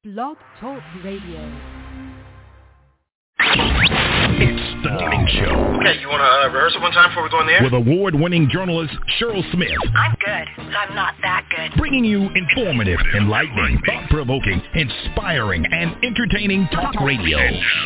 Blog Talk Radio. It's The Morning Show. Okay, you want to rehearse it one time before we go on the air? With award-winning journalist Cheryl Smith. I'm good. I'm not that good. Bringing you informative, enlightening, thought-provoking, inspiring, and entertaining talk radio.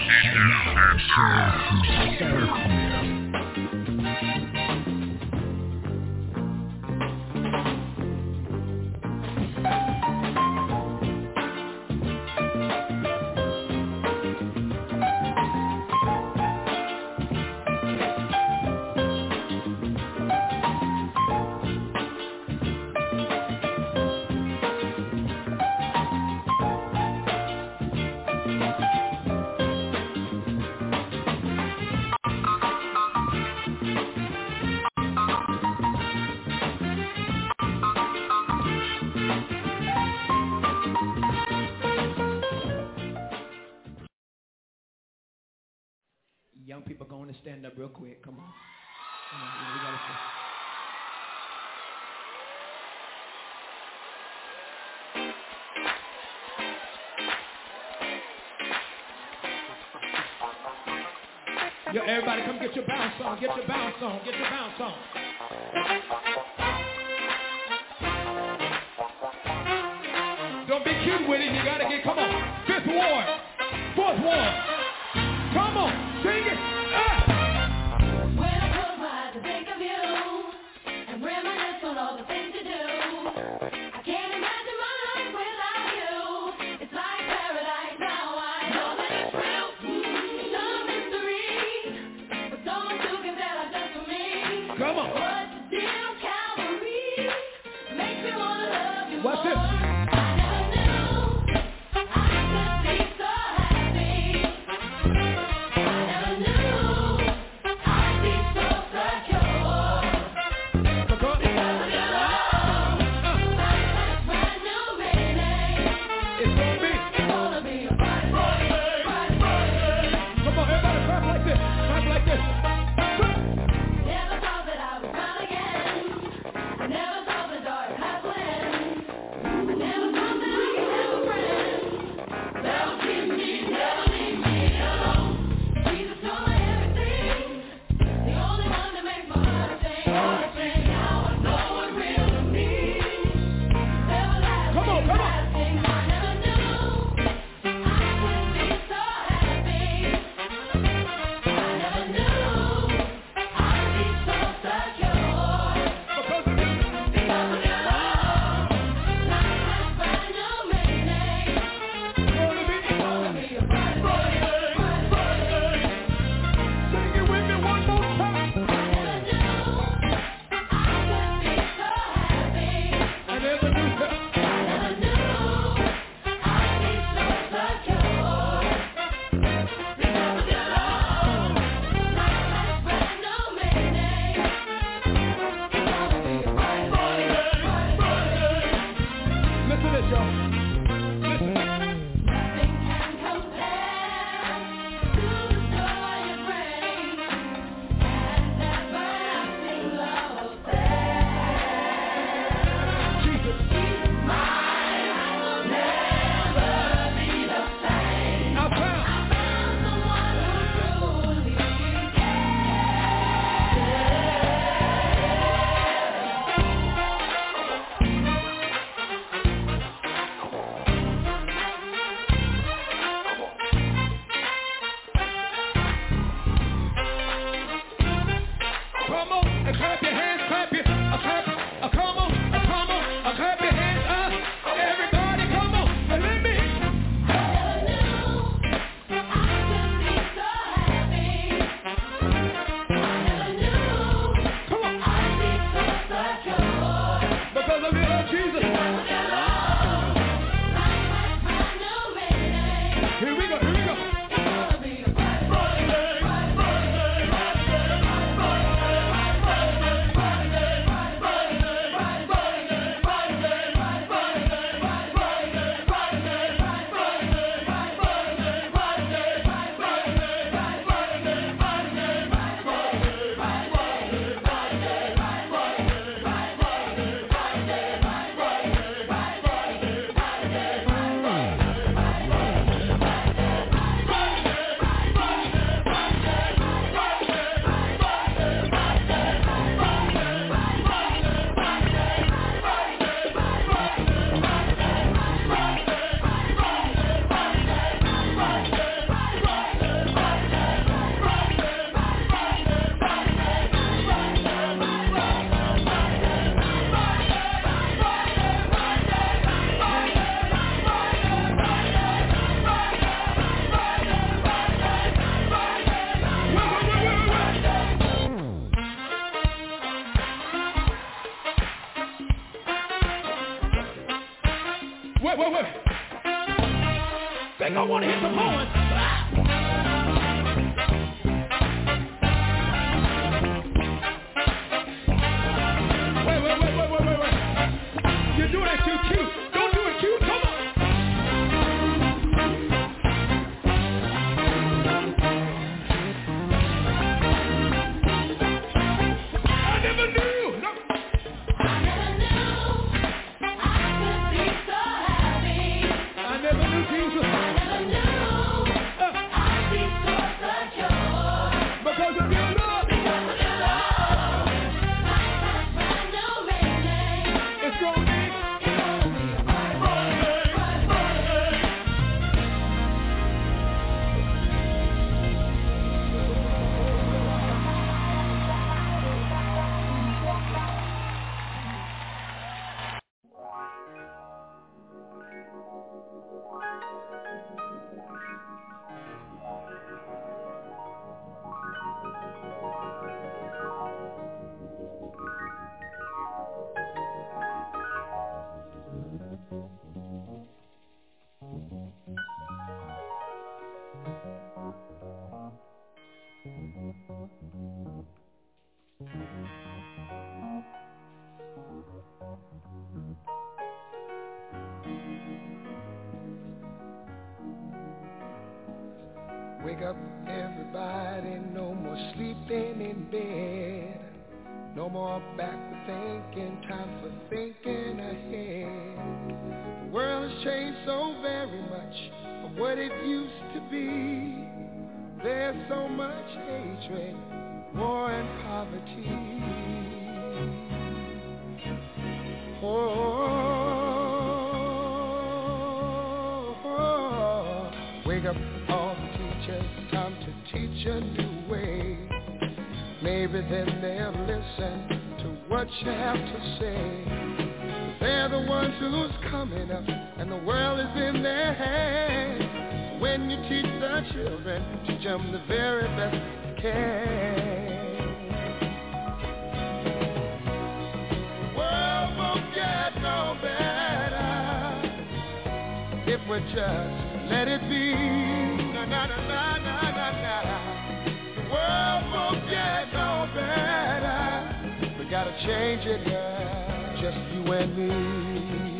Young people going to stand up real quick. Come on. Come on. We gotta Yo, everybody come get your bounce on. Get your bounce on. Get your bounce on. Don't be cute with it. You gotta get, come on. Fifth ward. Fourth ward. Come on, sing it. When I close my eyes to think of you and reminisce on all the things you do, I can't imagine my life without you. It's like paradise now. I know that it's real. It's no mystery, but so much you can tell us just for me. Come on. What's the deal, Calvary? Makes me wanna love you. What's this? Never thought that I would find think I want to hit the horn. Wait. You do that too cute. Don't do it cute. Come on. I never knew Jesus. I'd be so secure. Because of your love. I know meaning. It's gonna be Wake up, everybody, no more sleeping in bed. No more backward thinking, time for thinking ahead. The world has changed so very much from what it used to be. There's so much hatred, war and poverty. Wake up, all the teachers, time to teach a new way. Maybe then they'll listen to what you have to say. They're the ones who's coming up, and the world is in their hands. So when you teach the children, teach them the very best you can. The world won't get no better if we just let it be. Na na na na na na na. The world won't get no better. We gotta change it, girl, just you and me.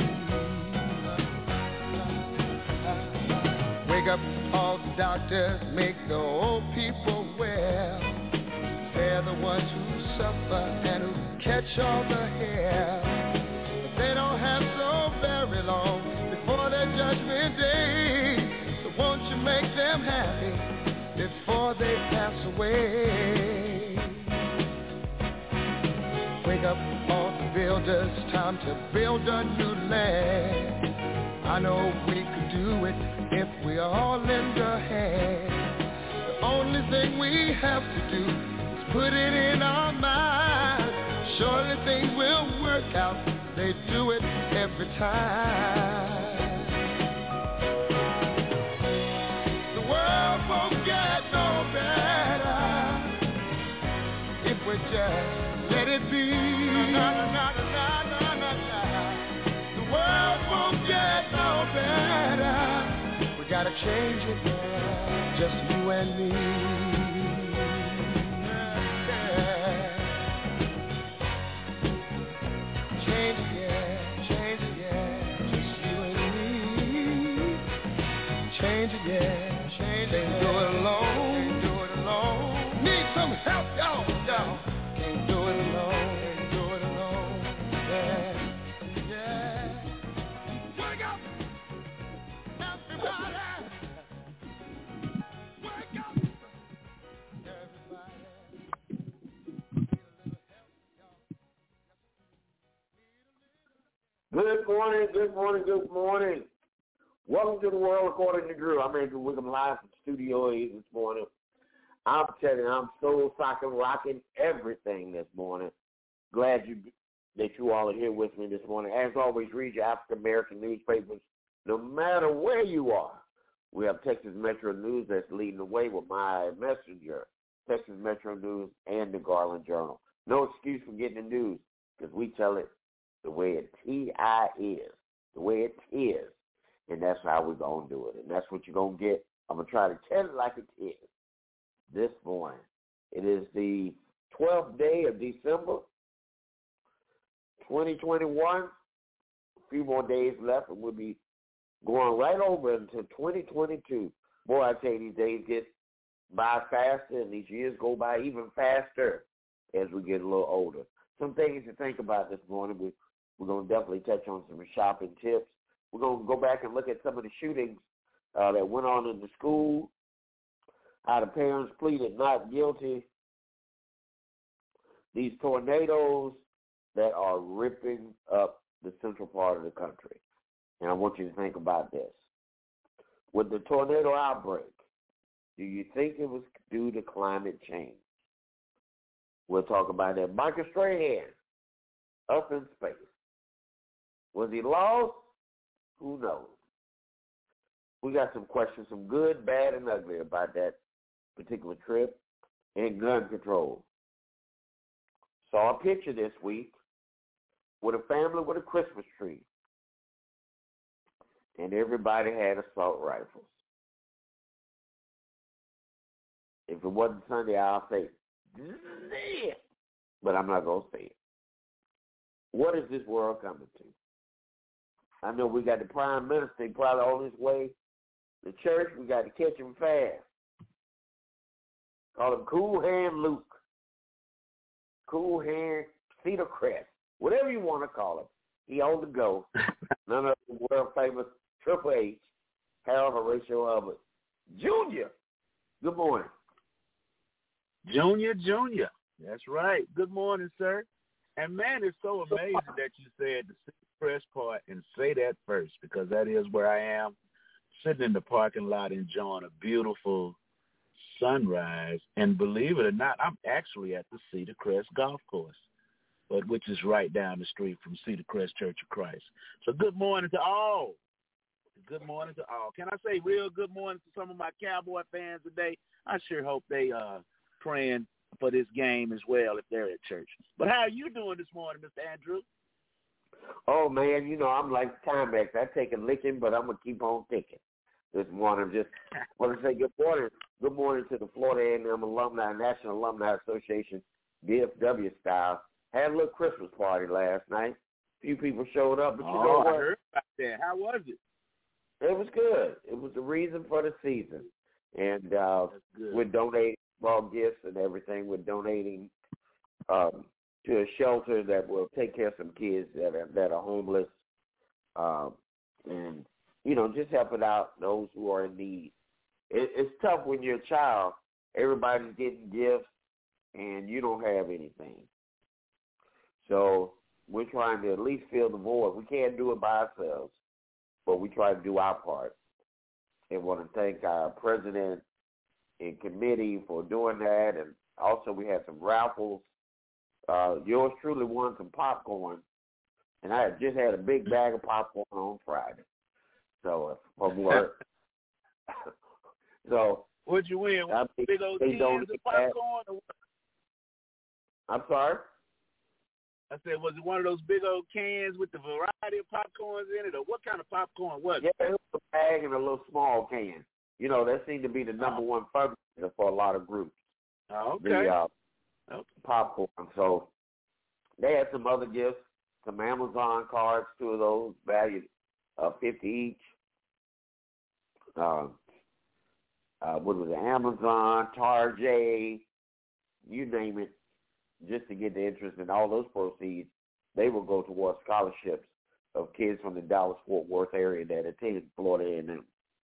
Wake up, all the doctors, make the old people well. They're the ones who suffer and who catch all the hair. But they don't have so very long before their judgment day. So won't you make them happy before they pass away? Wake up, all the builders, time to build a new land. I know we could do it if we all lend a hand. The only thing we have to do is put it in our minds. Surely things will work out, they do it every time. The world won't get no better if we just let it be. Na, na, na, na, na, na, na. The world won't get no better. We gotta change it, yeah, just you and me. Change it, yeah, change it, yeah, just you and me. Change it, yeah, change it. Can't do it alone, can't do it alone. Need some help, y'all. Can't do it alone, can't do it alone. Yeah, yeah. Wake up, everybody. Wake up, everybody. Good morning. Welcome to the World According to Drew. I'm Andrew Wickham, live from Studio A this morning. I'm telling you, I'm so rocking everything this morning. Glad that you all are here with me this morning. As always, read your African American newspapers, no matter where you are. We have Texas Metro News that's leading the way with my messenger, Texas Metro News and the Garland Journal. No excuse for getting the news, because we tell it the way it is, the way it is. And that's how we're going to do it. And that's what you're going to get. I'm going to try to tell it like it is this morning. It is the 12th day of December, 2021. A few more days left, and we'll be going right over into 2022. Boy, I tell you, these days get by faster, and these years go by even faster as we get a little older. Some things to think about this morning. We're going to definitely touch on some shopping tips. We're going to go back and look at some of the shootings that went on in the school, how the parents pleaded not guilty, these tornadoes that are ripping up the central part of the country. And I want you to think about this. With the tornado outbreak, do you think it was due to climate change? We'll talk about that. Michael Strahan, up in space. Was he lost? Who knows? We got some questions, some good, bad, and ugly about that particular trip and gun control. Saw a picture this week with a family with a Christmas tree. And everybody had assault rifles. If it wasn't Sunday, I'll say, yeah. But I'm not going to say it. What is this world coming to? I know we got the prime minister probably on his way to church. We got to catch him fast. Call him Cool Hand Luke. Cool Hand Cedar Crest. Whatever you want to call him. He on the go. None of the world famous Triple H, Harold Horatio Hubbard Jr. Good morning. Junior. That's right. Good morning, sir. And, man, it's so amazing that you said the Cedar Crest part and say that first, because that is where I am, sitting in the parking lot enjoying a beautiful sunrise. And believe it or not, I'm actually at the Cedar Crest Golf Course, which is right down the street from Cedar Crest Church of Christ. So good morning to all. Good morning to all. Can I say real good morning to some of my Cowboy fans today? I sure hope they praying for this game as well if they're at church. But how are you doing this morning, Mr. Andrew? Oh, man, you know, I'm like Timex. I take a licking, but I'm going to keep on ticking this morning. Just want to say good morning. Good morning to the Florida A&M Alumni, National Alumni Association, DFW style. Had a little Christmas party last night. A few people showed up, but you know what? I heard about that. How was it? It was good. It was the reason for the season. And we're donating small gifts and everything. We're donating to a shelter that will take care of some kids that are homeless. And, you know, just helping out those who are in need. It's tough when you're a child. Everybody's getting gifts, and you don't have anything. So we're trying to at least fill the void. We can't do it by ourselves, but we try to do our part. And want to thank our president and committee for doing that. And also we had some raffles. Yours truly won some popcorn. And I just had a big bag of popcorn on Friday. So from work. So what'd you win? Big old cans of popcorn? Or what? I'm sorry? I said, was it one of those big old cans with the variety of popcorns in it, or what kind of popcorn was it? Yeah, it was a bag and a little small can. You know, that seemed to be the number one fundraiser for a lot of groups. Oh, okay. The popcorn. So they had some other gifts, some Amazon cards, 2 of those, valued $50 each. What was it? Amazon, Target, you name it. Just to get the interest in all those proceeds, they will go towards scholarships of kids from the Dallas-Fort Worth area that attended Florida A&M.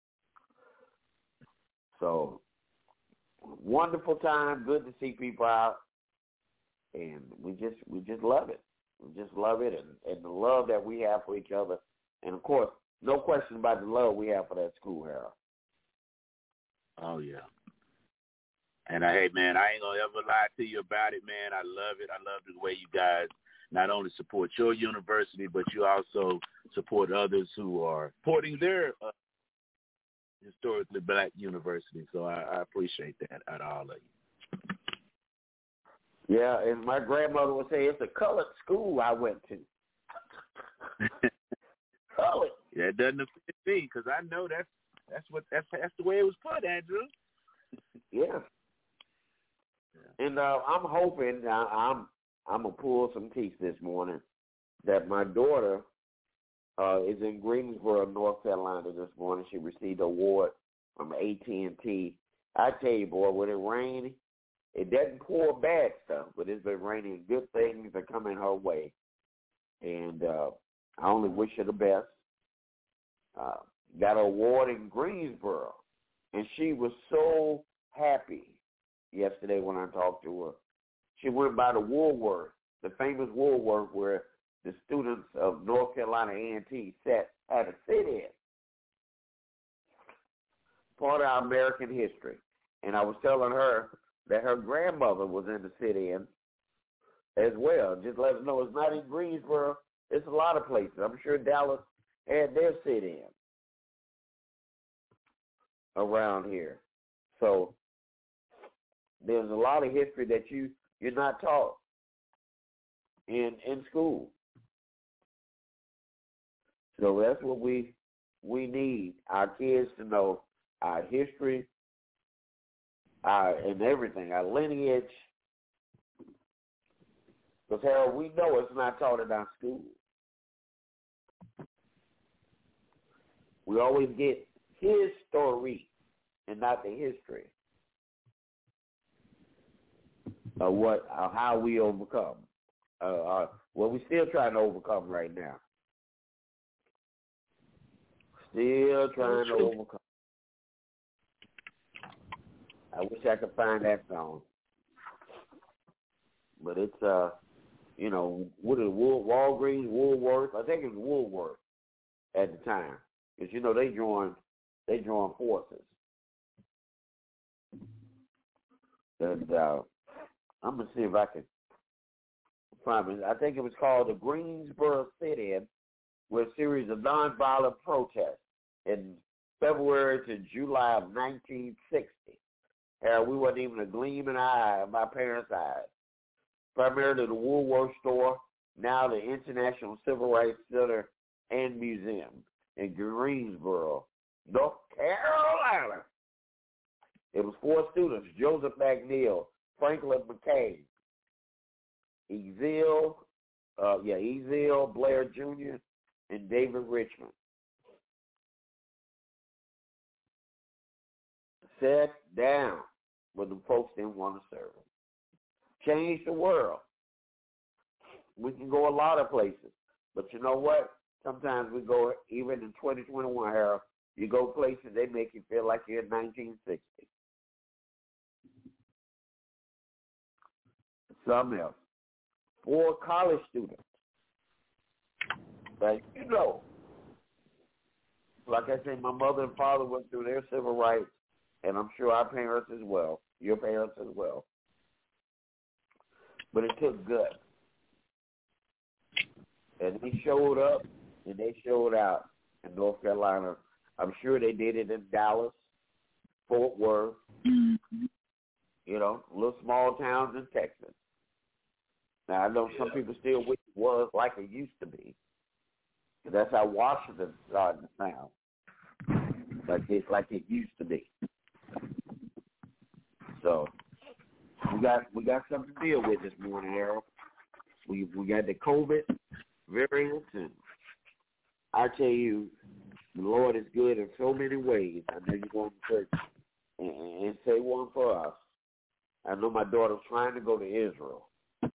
So, wonderful time, good to see people out, and we just love it. We just love it, and the love that we have for each other, and of course, no question about the love we have for that school, Harold. Oh yeah. And hey, man, I ain't going to ever lie to you about it, man. I love it. I love the way you guys not only support your university, but you also support others who are supporting their historically black university. So I appreciate that out of all of you. Yeah, and my grandmother would say, it's a colored school I went to. Colored. That doesn't affect me because I know that's the way it was put, Andrew. Yeah. And I'm hoping I'm gonna pull some teeth this morning that my daughter is in Greensboro, North Carolina this morning. She received an award from AT&T. I tell you, boy, when it rains, it doesn't pour bad stuff, but it's been raining. Good things are coming her way, and I only wish her the best. Got an award in Greensboro, and she was so happy yesterday when I talked to her. She went by the Woolworth, the famous Woolworth where the students of North Carolina A&T had a sit-in. Part of our American history. And I was telling her that her grandmother was in the sit-in as well. Just let us know it's not in Greensboro. It's a lot of places. I'm sure Dallas had their sit-in around here. So there's a lot of history that you're not taught in school. So that's what we need our kids to know, our history, and everything, our lineage. Because, Harold, we know it's not taught in our school. We always get his story and not the history of how we overcome. Well, we're still trying to overcome right now. Still trying to overcome. I wish I could find that song. But it's, what is it, Walgreens, Woolworth? I think it was Woolworth at the time. Because, they joined forces. And I'm going to see if I can find it. I think it was called the Greensboro Sit-In, with a series of nonviolent protests in February to July of 1960. We wasn't even a gleam in my parents' eyes. Primarily the Woolworth store, now the International Civil Rights Center and Museum in Greensboro, North Carolina. It was 4 students: Joseph McNeil, Franklin McCain, Ezell Blair Jr., and David Richmond. Sat down when the folks didn't want to serve them. Change the world. We can go a lot of places, but you know what? Sometimes we go, even in 2021, Harold, you go places, they make you feel like you're in 1960. Something else. 4 college students. But like I said, my mother and father went through their civil rights, and I'm sure our parents as well, your parents as well. But it took guts. And they showed up and they showed out in North Carolina. I'm sure they did it in Dallas, Fort Worth, little small towns in Texas. Now, I know some people still wish it was like it used to be. That's how Washington started to sound, like it used to be. So we got something to deal with this morning, Harold. We got the COVID variants, and I tell you, the Lord is good in so many ways. I know you're going to church and say one for us. I know my daughter's trying to go to Israel,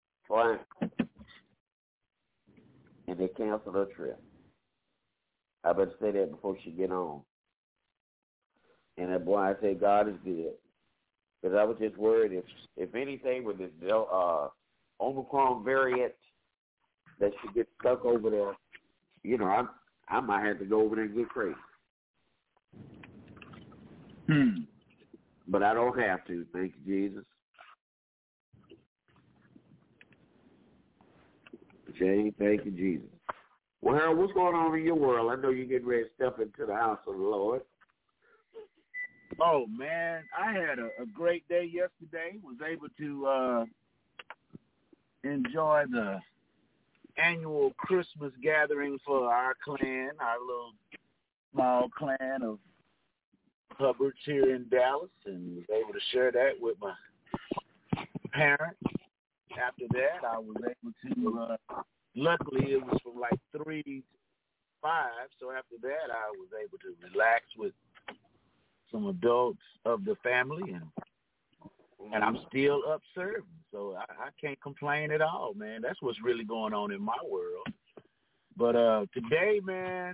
and they canceled her trip. I better say that before she get on. And that boy, I say God is good. Because I was just worried if anything with this Omicron variant that should get stuck over there, I might have to go over there and get crazy. But I don't have to. Thank you, Jesus. Jane, thank you, Jesus. Well, Harold, what's going on in your world? I know you're getting ready to step into the house of the Lord. Oh, man, I had a great day yesterday. Was able to enjoy the annual Christmas gathering for our clan, our little small clan of Hubbards here in Dallas, and was able to share that with my parents. After that, I was able to, luckily it was from like 3 to 5, so after that I was able to relax with some adults of the family, and I'm still up serving, so I can't complain at all, man. That's what's really going on in my world. But today, man,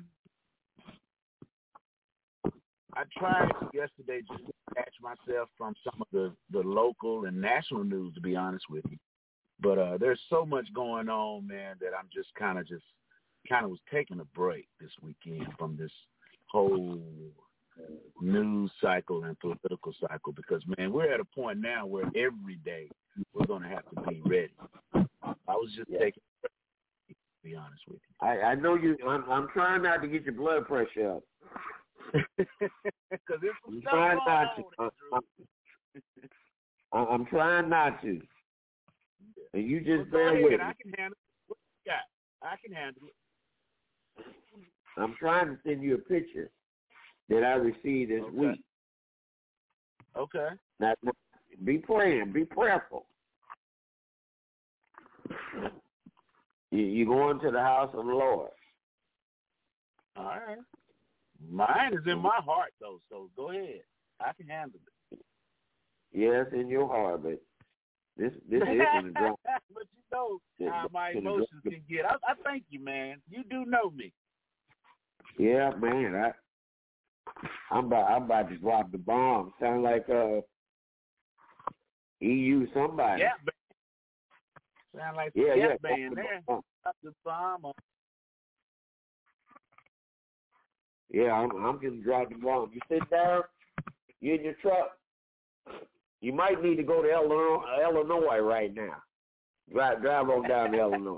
I tried yesterday just to detach myself from some of the local and national news, to be honest with you. But there's so much going on, man, that I'm just kind of was taking a break this weekend from this whole news cycle and political cycle because, man, we're at a point now where every day we're going to have to be ready. I was just taking a break, to be honest with you. I know you. I'm trying not to get your blood pressure up. Because I'm trying not to. I'm trying not to. And you just bear with me. I can handle it. What you got? I can handle it. I'm trying to send you a picture that I received this week. Okay. Now, be praying. Be prayerful. You're going to the house of the Lord. All right. Mine is in my heart, though, so go ahead. I can handle it. Yes, in your heart, but this isn't a drama. But you know how my emotions can get. I thank you, man. You do know me. Yeah, man. I'm about to drop the bomb. Sound like EU somebody. Yeah, man. Sound like band there. Drop the bomb. Yeah, I'm gonna drop the bomb. You sit down. You in your truck. You might need to go to Illinois right now. Drive on down to Illinois.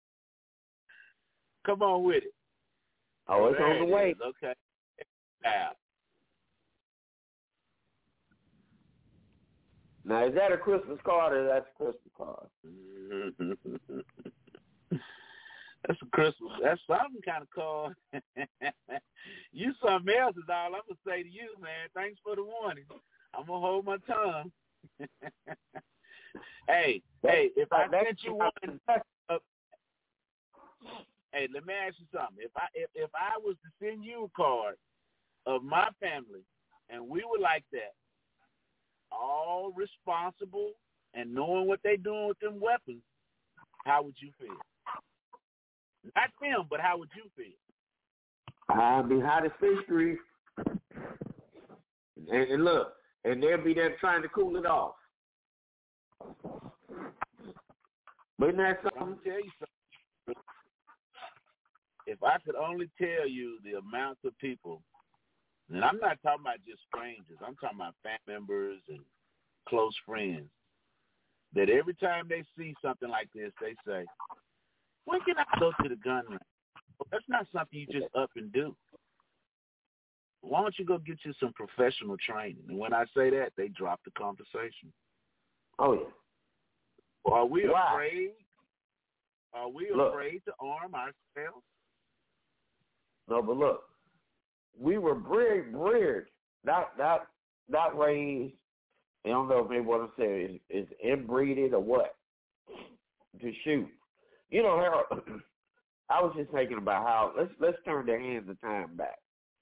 Come on with it. Oh, it's on the way. Okay. Yeah. Now, is that a Christmas card or that's a Christmas card? That's a Christmas. That's some kind of card. You something else is all I'm going to say to you, man. Thanks for the warning. I'm going to hold my tongue. Hey, if I sent you one, hey, let me ask you something. If I was to send you a card of my family and we were like that, all responsible and knowing what they're doing with them weapons, how would you feel? Not them, but how would you feel? I'd be hot as fish grease. And look, and they'll be there trying to cool it off. But isn't that something? I'm going to tell you something. If I could only tell you the amount of people, and I'm not talking about just strangers, I'm talking about family members and close friends, that every time they see something like this, they say, when can I go to the gun range? Well, that's not something you just up and do. Why don't you go get you some professional training? And when I say that, they drop the conversation. Oh, yeah. Are we afraid? Are we afraid to arm ourselves? No, but look, we were reared, not raised. I don't know if maybe what I'm saying is inbreeded or what, to shoot. You know, Harold, I was just thinking about how let's turn the hands of time back.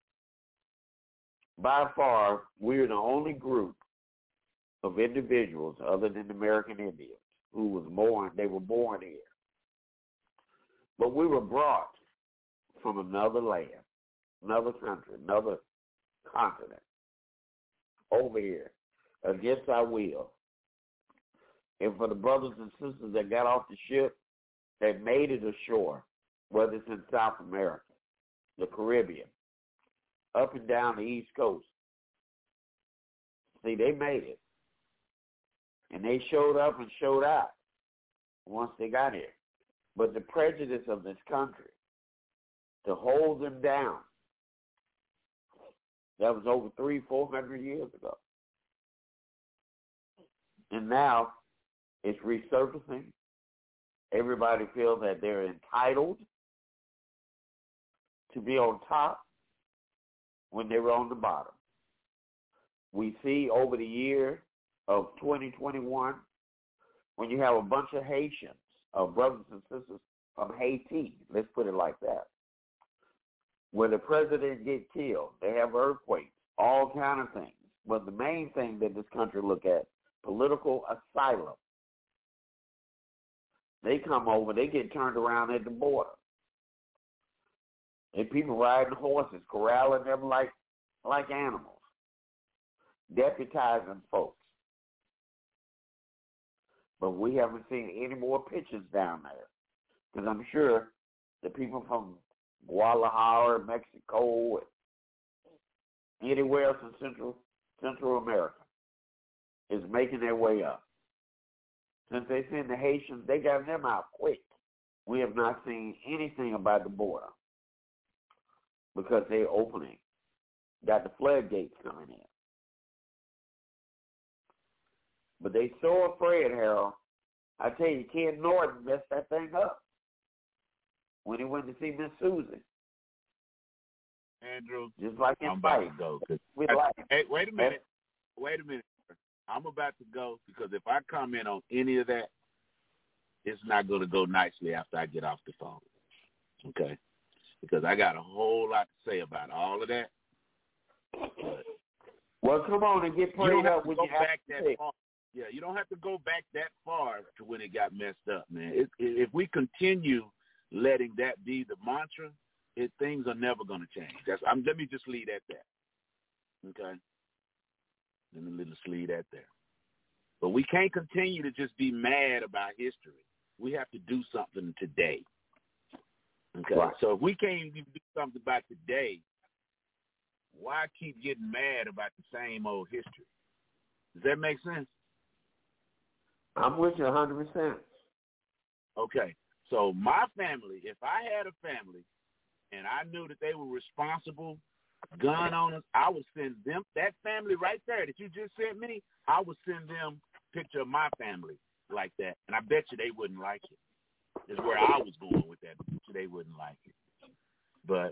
By far, we're the only group of individuals other than the American Indians who were born here. But we were brought from another land, another country, another continent, over here, against our will. And for the brothers and sisters that got off the ship, that made it ashore, whether it's in South America, the Caribbean, up and down the East Coast. See, they made it. And they showed up and showed out once they got here. But the prejudice of this country to hold them down, that was over 300-400 years ago. And now it's resurfacing. Everybody feels that they're entitled to be on top. when they were on the bottom. We see over the year of 2021, when you have a bunch of Haitians, brothers and sisters from Haiti, let's put it like that, where the president get killed, they have earthquakes, all kind of things. But the main thing that this country look at, political asylum. They come over, they get turned around at the border. And people riding horses, corralling them like animals, deputizing folks. But we haven't seen any more pictures down there. Because I'm sure the people from Guadalajara, Mexico, and anywhere else in Central America is making their way up. Since they send the Haitians, they got them out quick. We have not seen anything about the border because they're opening. Got the floodgates coming in. But they so afraid, Harold. I tell you, Ken Norton messed that thing up when he went to see Miss Susie. Andrew, just like in I'm about fight. to go. Hey, wait a minute. I'm about to go because if I comment on any of that, it's not going to go nicely after I get off the phone. Okay? Because I got a whole lot to say about all of that. But well, come on and get prayed up when you have to far. Yeah, you don't have to go back that far to when it got messed up, man. If we continue letting that be the mantra, things are never going to change. Let me just leave at that. Okay? Let me just leave that there. But we can't continue to just be mad about history. We have to do something today. Okay? Right. So if we can't even do something about today, why keep getting mad about the same old history? Does that make sense? I'm with you 100%. Okay. So my family, if I had a family and I knew that they were responsible gun owners, I would send them, that family right there that you just sent me, I would send them a picture of my family like that. And I bet you they wouldn't like it. Is where I was going with that. They wouldn't like it. But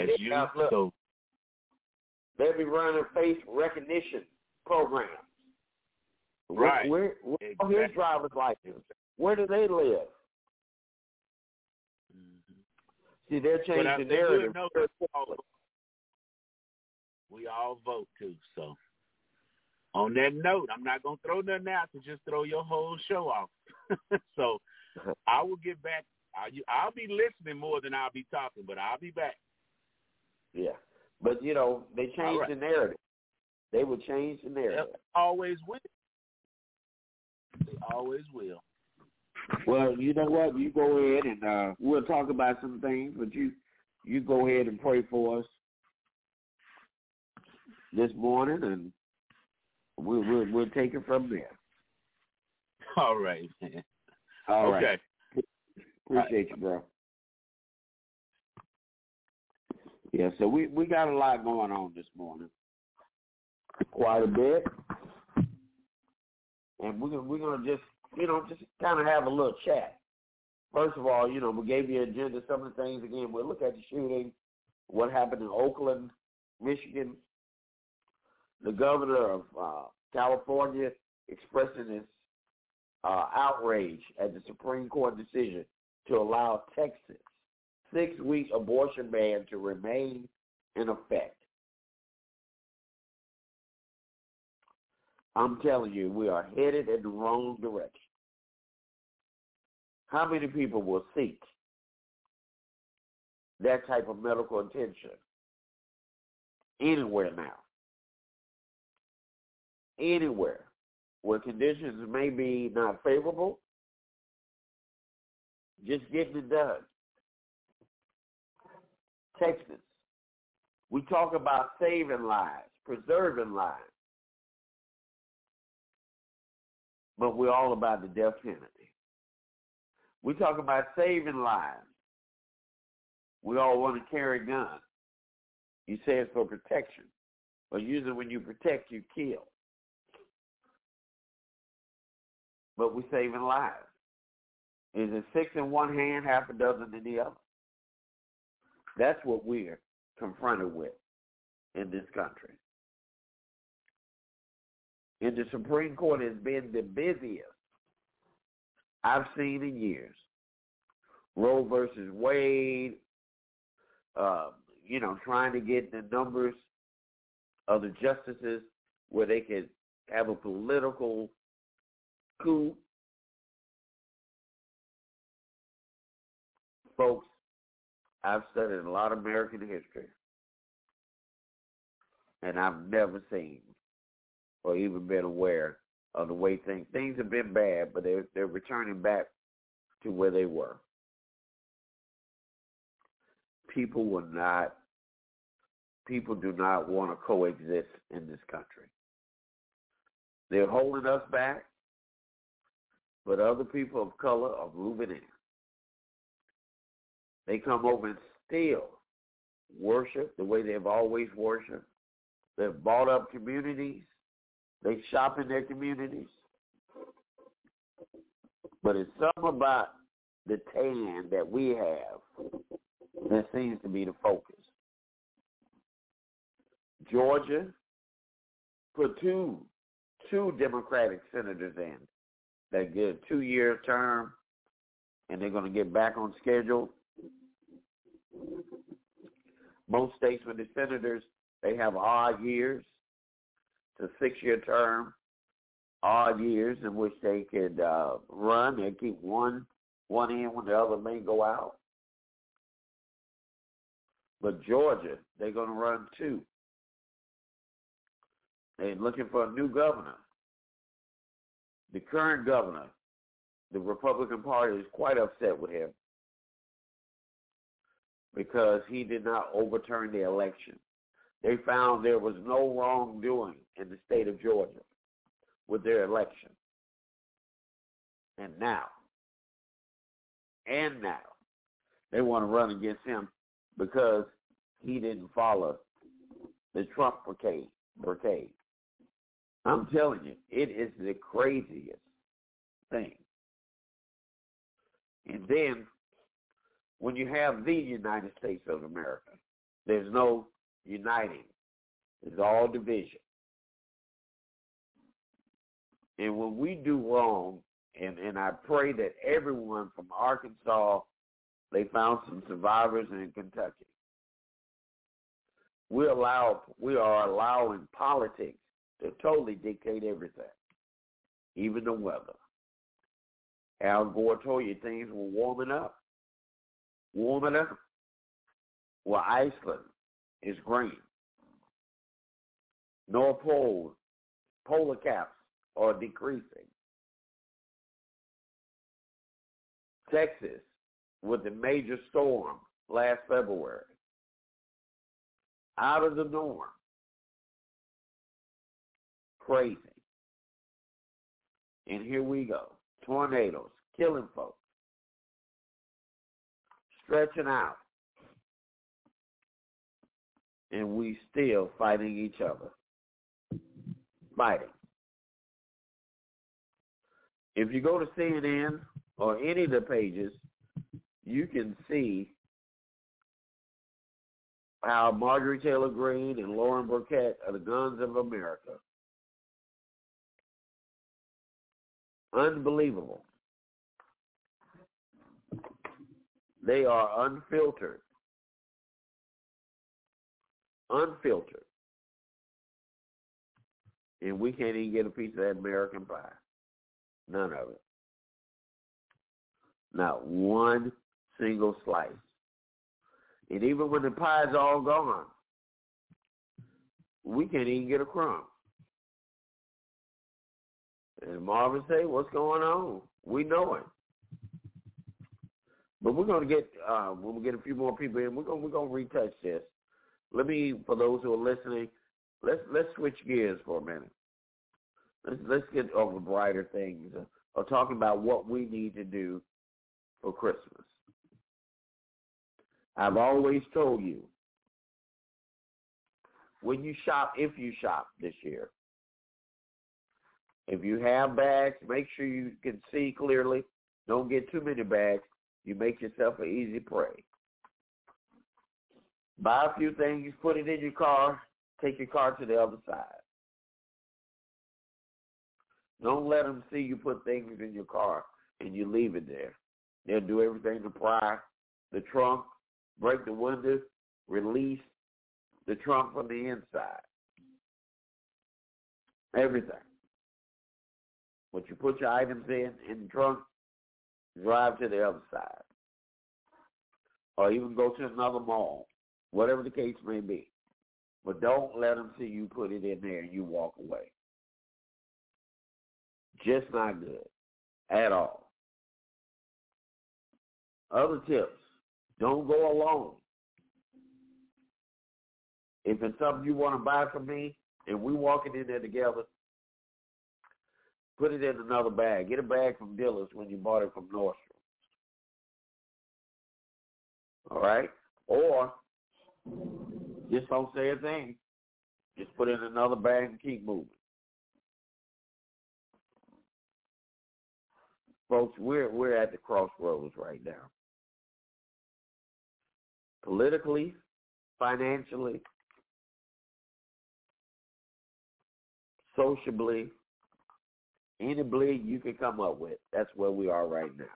they'll be running face recognition programs. Right. Where exactly. His driver's license? Where do they live? Mm-hmm. See, they're changing the narrative. We all vote too. So on that note, I'm not going to throw nothing out to just throw your whole show off. So I will get back. I'll be listening more than I'll be talking, but I'll be back. Yeah. But, they changed the narrative. They will change the narrative. Yep. Always will. They always will. Well, you know what? You go ahead and we'll talk about some things, but you go ahead and pray for us this morning, and we'll take it from there. All right, man. All okay. Right. Appreciate you, bro. Yeah, so we got a lot going on this morning. Quite a bit. And we're gonna just kind of have a little chat. First of all, we gave you an agenda, some of the things again. We'll look at the shooting, what happened in Oakland, Michigan. The governor of California expressing his outrage at the Supreme Court decision to allow Texas 6-week abortion ban to remain in effect. I'm telling you, we are headed in the wrong direction. How many people will seek that type of medical attention anywhere now? Anywhere where conditions may be not favorable, just getting it done. Texas. We talk about saving lives, preserving lives. But we're all about the death penalty. We talk about saving lives. We all want to carry guns. You say it's for protection. But usually when you protect, you kill. But we're saving lives. Is it 6 in one hand, half a dozen in the other? That's what we're confronted with. in this country. And the Supreme Court has been the busiest I've seen in years. Roe versus Wade, trying to get the numbers of the justices where they could have a political coup. Folks, I've studied a lot of American history, and I've never seen or even been aware of the way things have been bad, but they're returning back to where they were. People do not want to coexist in this country. They're holding us back, but other people of color are moving in. They come over and still worship the way they've always worshiped. They've bought up communities. They shop in their communities. But it's something about the tan that we have that seems to be the focus. Georgia put two Democratic senators in that get a 2-year term, and they're going to get back on schedule. Most states with the senators, they have odd years. It's a 6-year term, odd years in which they could run. They keep one in when the other may go out. But Georgia, they're going to run 2. They're looking for a new governor. The current governor, the Republican Party is quite upset with him because he did not overturn the election. They found there was no wrongdoing in the state of Georgia with their election. And now, they want to run against him because he didn't follow the Trump brigade. I'm telling you, it is the craziest thing. And then, when you have the United States of America, there's no uniting. It's all division. And when we do wrong, and I pray that everyone from Arkansas, they found some survivors in Kentucky. We are allowing politics to totally dictate everything, even the weather. Al Gore told you things were warming up. Well, Iceland is green. North Pole, polar caps are decreasing. Texas, with the major storm last February, out of the norm. Crazy. And here we go. Tornadoes, killing folks. Stretching out. And we still fighting each other. Fighting. If you go to CNN or any of the pages, you can see how Marjorie Taylor Greene and Lauren Burkett are the guns of America. Unbelievable. They are unfiltered. And we can't even get a piece of that American pie. None of it. Not one single slice. And even when the pie's all gone, we can't even get a crumb. And Marvin say, what's going on? We know it. But we're going to get, when we get a few more people in, we're going to retouch this. Let me, for those who are listening, let's switch gears for a minute. Let's get over brighter things, or talking about what we need to do for Christmas. I've always told you, when you shop, if you shop this year, if you have bags, make sure you can see clearly. Don't get too many bags. You make yourself an easy prey. Buy a few things, put it in your car, Take your car to the other side. Don't let them see you put things in your car and you leave it there. They'll do everything to pry the trunk, break the windows, release the trunk from the inside. Everything. What you put your items in the trunk, drive to the other side. Or even go to another mall, whatever the case may be. But don't let them see you put it in there and you walk away. Just not good at all. Other tips, don't go alone. If it's something you want to buy from me and we walking in there together, put it in another bag. Get a bag from Dillard's when you bought it from Nordstrom. All right? Or just don't say a thing. Just put it in another bag and keep moving. Folks, we're at the crossroads right now. Politically, financially, sociably, any bleed you can come up with. That's where we are right now.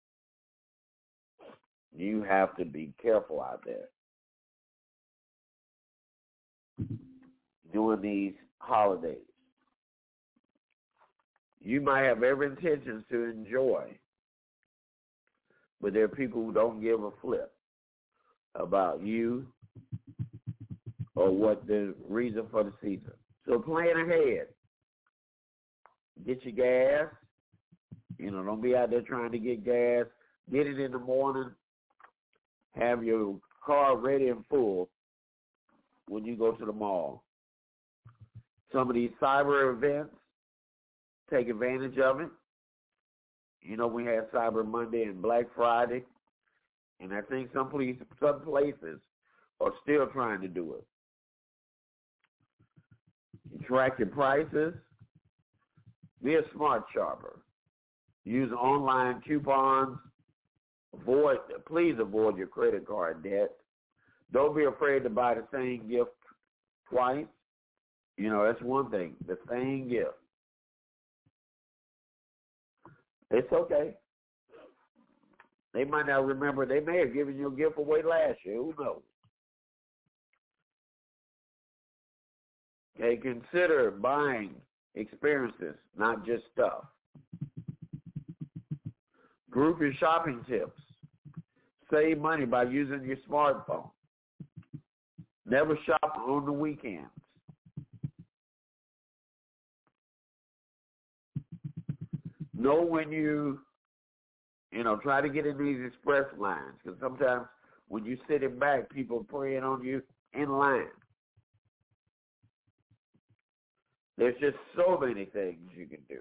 You have to be careful out there during these holidays. You might have every intention to enjoy, but there are people who don't give a flip about you or what the reason for the season. So plan ahead. Get your gas. Don't be out there trying to get gas. Get it in the morning. Have your car ready and full when you go to the mall. Some of these cyber events, take advantage of it. We had Cyber Monday and Black Friday, and I think some places are still trying to do it. You track your prices. Be a smart shopper. Use online coupons. Please avoid your credit card debt. Don't be afraid to buy the same gift twice. That's one thing. The same gift. It's okay. They might not remember. They may have given you a gift away last year. Who knows? Okay, consider buying experiences, not just stuff. Group your shopping tips. Save money by using your smartphone. Never shop on the weekends. Know when you try to get in these express lines, because sometimes when you sit in back, people are preying on you in line. There's just so many things you can do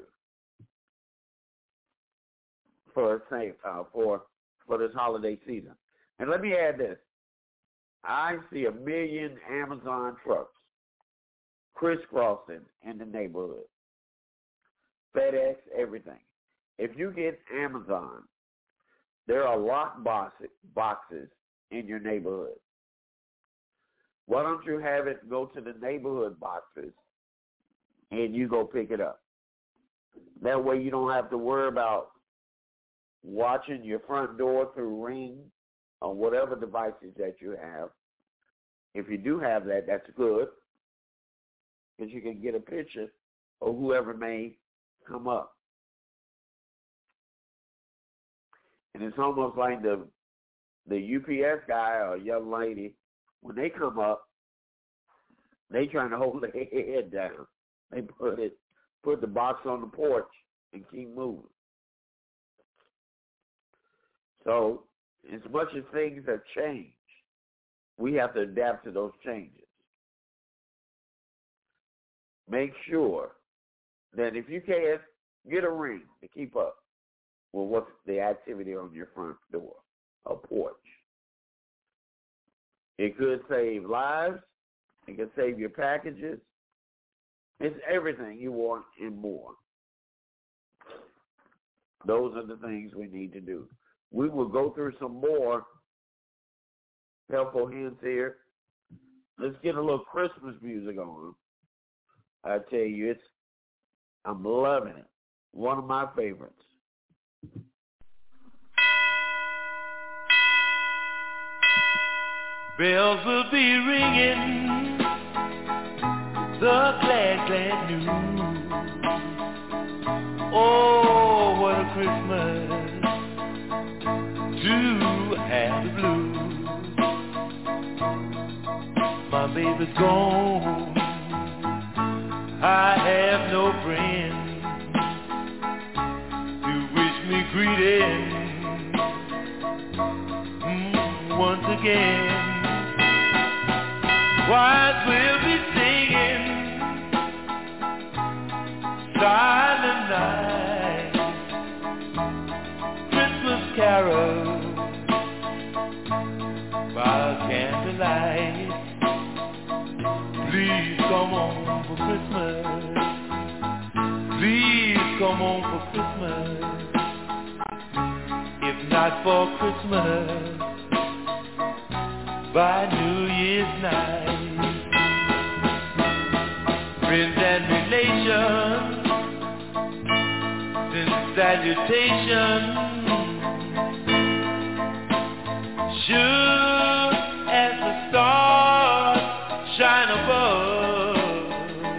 for this holiday season. And let me add this. I see 1 million Amazon trucks crisscrossing in the neighborhood. FedEx, everything. If you get Amazon, there are lock boxes in your neighborhood. Why don't you have it go to the neighborhood boxes and you go pick it up? That way you don't have to worry about watching your front door through Ring or whatever devices that you have. If you do have that, that's good, because you can get a picture of whoever may come up. And it's almost like the UPS guy or young lady, when they come up, they trying to hold their head down. They put the box on the porch and keep moving. So as much as things have changed, we have to adapt to those changes. Make sure that if you can, get a Ring to keep up with what's the activity on your front door or porch. It could save lives. It can save your packages. It's everything you want and more. Those are the things we need to do. We will go through some more helpful hints here let's get a little Christmas music on. I tell you, I'm loving it. One of my favorites. Bells will be ringing, the glad, glad news. Oh, what a Christmas to have the blues. My baby's gone, I have no friends to wish me greeting once again. Choirs will be singing silent night, Christmas carols by candlelight. Please come on for Christmas. Please come on for Christmas. If not for Christmas, by New Year's night. Friends and relations send salutations, sure as the stars shine above.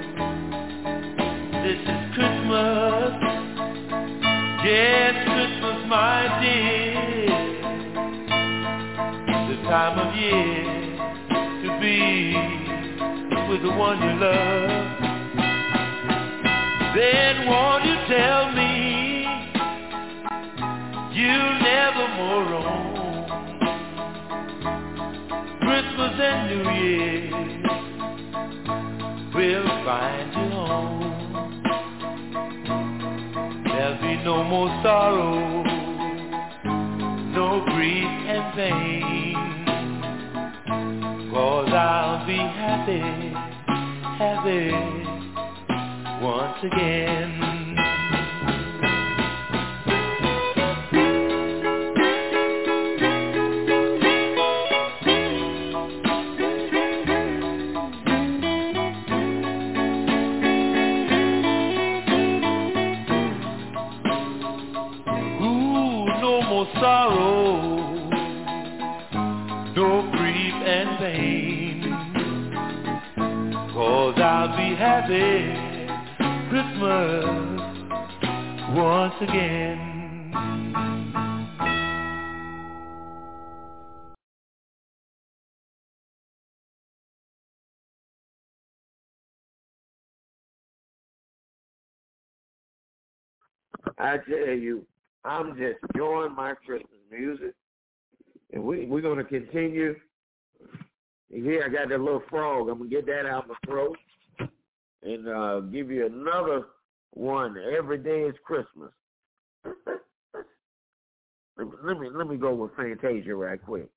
This is Christmas, yes, Christmas, my dear, the time of year to be with the one you love. Then won't you tell me you'll never more roam Christmas and New Year will find you home. There'll be no more sorrow, no grief and pain, 'cause I'll be happy, happy once again. No more sorrow, no grief and pain, 'cause I'll be happy Christmas once again. I tell you, I'm just enjoying my Christmas music, and we're going to continue. Here I got that little frog. I'm going to get that out of my throat and give you another one. Every day is Christmas. Let me go with Fantasia right quick.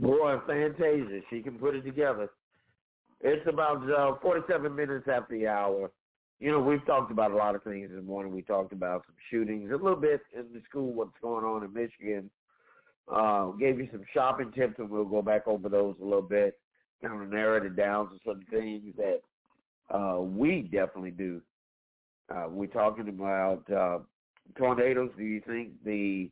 Boy, Fantasia, she can put it together. It's about 47 minutes after the hour. You know, we've talked about a lot of things this morning. We talked about some shootings, a little bit in the school, what's going on in Michigan. Gave you some shopping tips, and we'll go back over those a little bit, kind of narrowed it down to some things that we definitely do. We're talking about tornadoes. Do you think the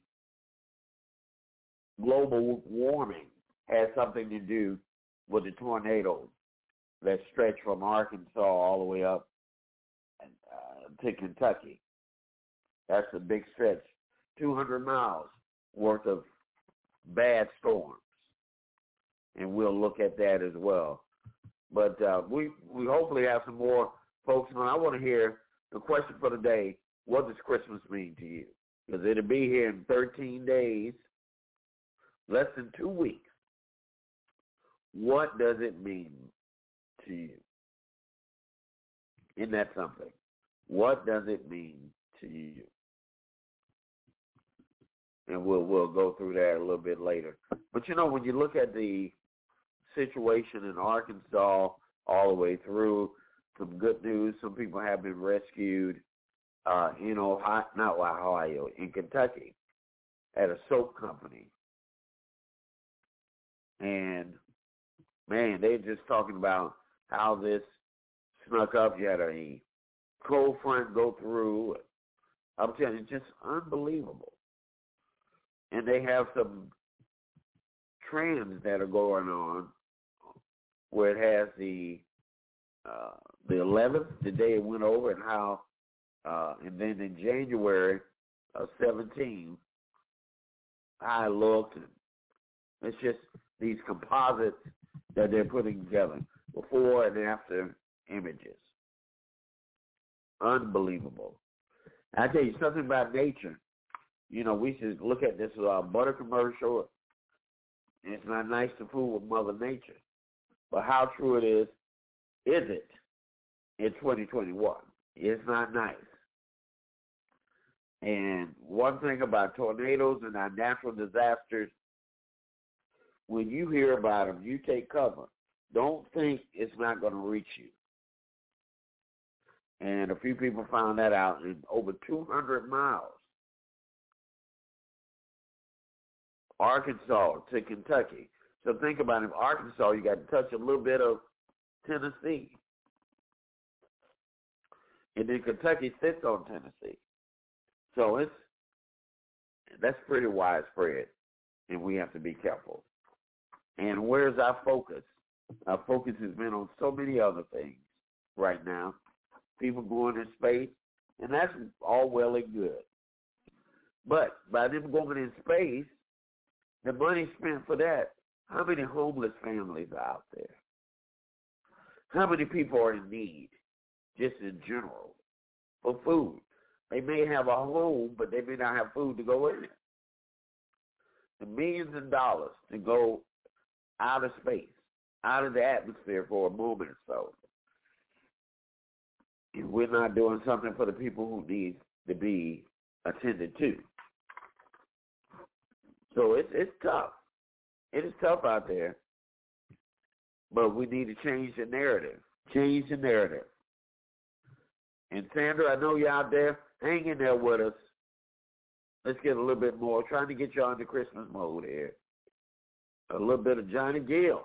global warming has something to do with the tornadoes that stretch from Arkansas all the way up to Kentucky? That's a big stretch, 200 miles worth of bad storms, and we'll look at that as well. But we hopefully have some more folks on. I want to hear the question for the day: what does Christmas mean to you? Because it'll be here in 13 days, less than 2 weeks. What does it mean to you? Isn't that something? What does it mean to you? And we'll go through that a little bit later. But, you know, when you look at the situation in Arkansas all the way through, some good news. Some people have been rescued in Ohio, not Ohio, in Kentucky at a soap company. And, man, they're just talking about how this snuck up. You had a cold front go through. I'm telling you, it's just unbelievable. And they have some trends that are going on where it has the 11th, the day it went over, and how, and then in January of 17, how it looked. And it's just these composites that they're putting together, before and after images. Unbelievable. I tell you something about nature. You know, we should look at this butter commercial. It's not nice to fool with Mother Nature. But how true it is it in 2021? It's not nice. And one thing about tornadoes and our natural disasters, when you hear about them, you take cover. Don't think it's not going to reach you. And a few people found that out in over 200 miles. Arkansas to Kentucky. So think about it. In Arkansas, you got to touch a little bit of Tennessee. And then Kentucky sits on Tennessee. So that's pretty widespread, and we have to be careful. And where's our focus? Our focus has been on so many other things right now. People going in space, and that's all well and good. But by them going in space, the money spent for that, how many homeless families are out there? How many people are in need, just in general, for food? They may have a home, but they may not have food to go in it. The millions of dollars to go out of space, out of the atmosphere for a moment or so. And we're not doing something for the people who need to be attended to. So it's tough. It is tough out there. But we need to change the narrative. Change the narrative. And Sandra, I know you're out there. Hang in there with us. Let's get a little bit more. Trying to get you on the Christmas mode here. A little bit of Johnny Gill.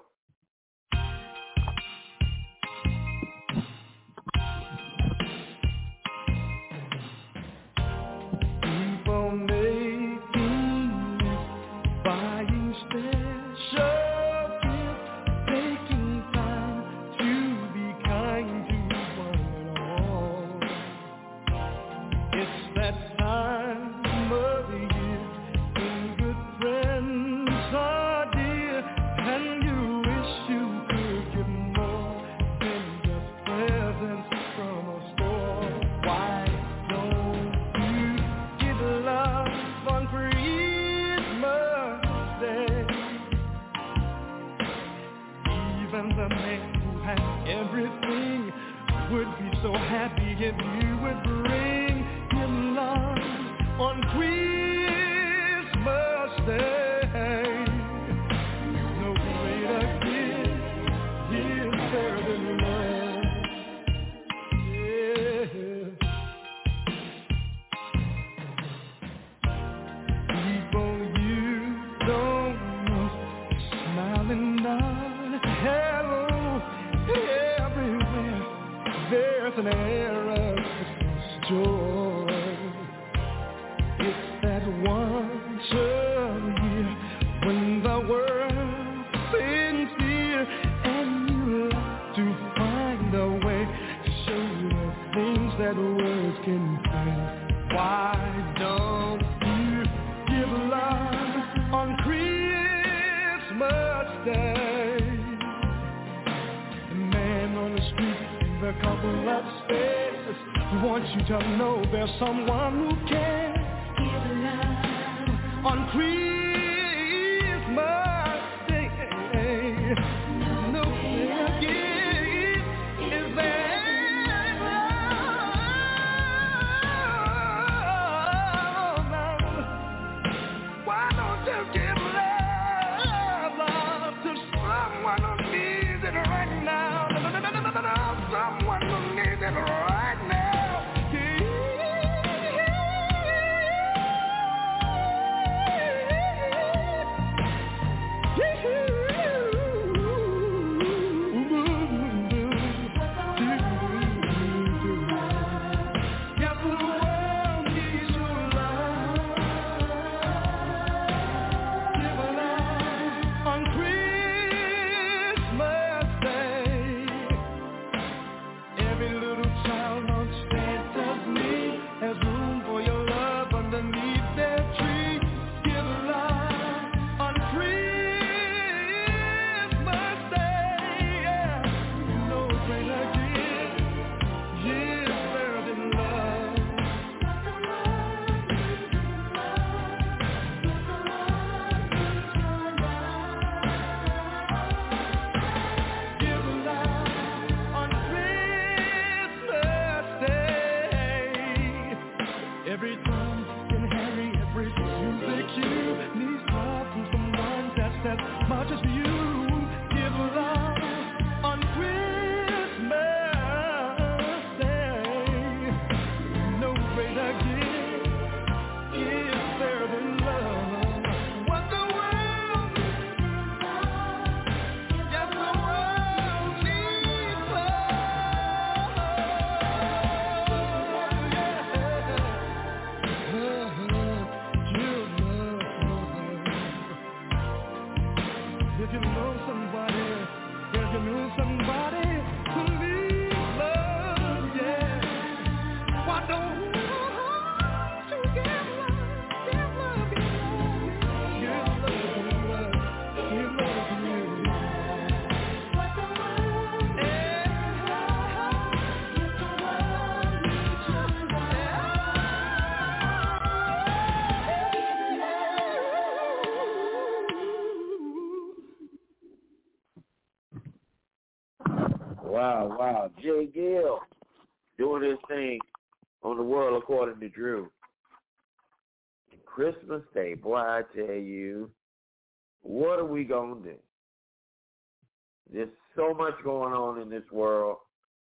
as once a year when the world seems near, and you like to find a way to show the things that words can paint. Why don't you give love on Christmas Day? The man on the street with a couple of spaces wants you to know there's someone who can give love on Christmas Day. No better gift is there. Why don't you give love to someone who needs it right now? Someone who needs it right now. Every time in Harry, every music you needs love from someone that's as much as you. Give love on Christmas Day. No greater gift is there than love. What the world needs love. Yes, the world needs love. If you know somebody, if you know somebody who needs love, yeah. Why don't you give love, give love, give love, give love to you. What the world needs love, yes, the world needs your Wow. Jay Gill doing his thing on the world according to Drew. Christmas Day, boy, I tell you, what are we going to do? There's so much going on in this world.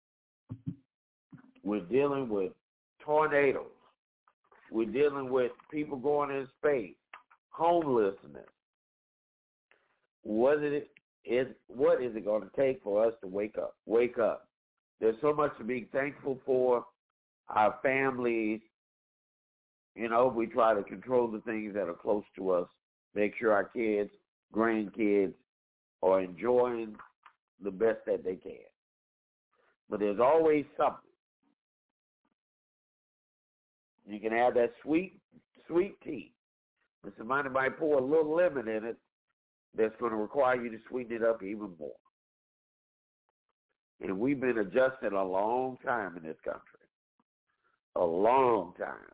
We're dealing with tornadoes. We're dealing with people going in space, homelessness. What is it going to take for us to wake up? Wake up. There's so much to be thankful for. Our families, we try to control the things that are close to us, make sure our kids, grandkids are enjoying the best that they can. But there's always something. You can have that sweet tea. But somebody might pour a little lemon in it, that's going to require you to sweeten it up even more. And we've been adjusting a long time in this country. A long time.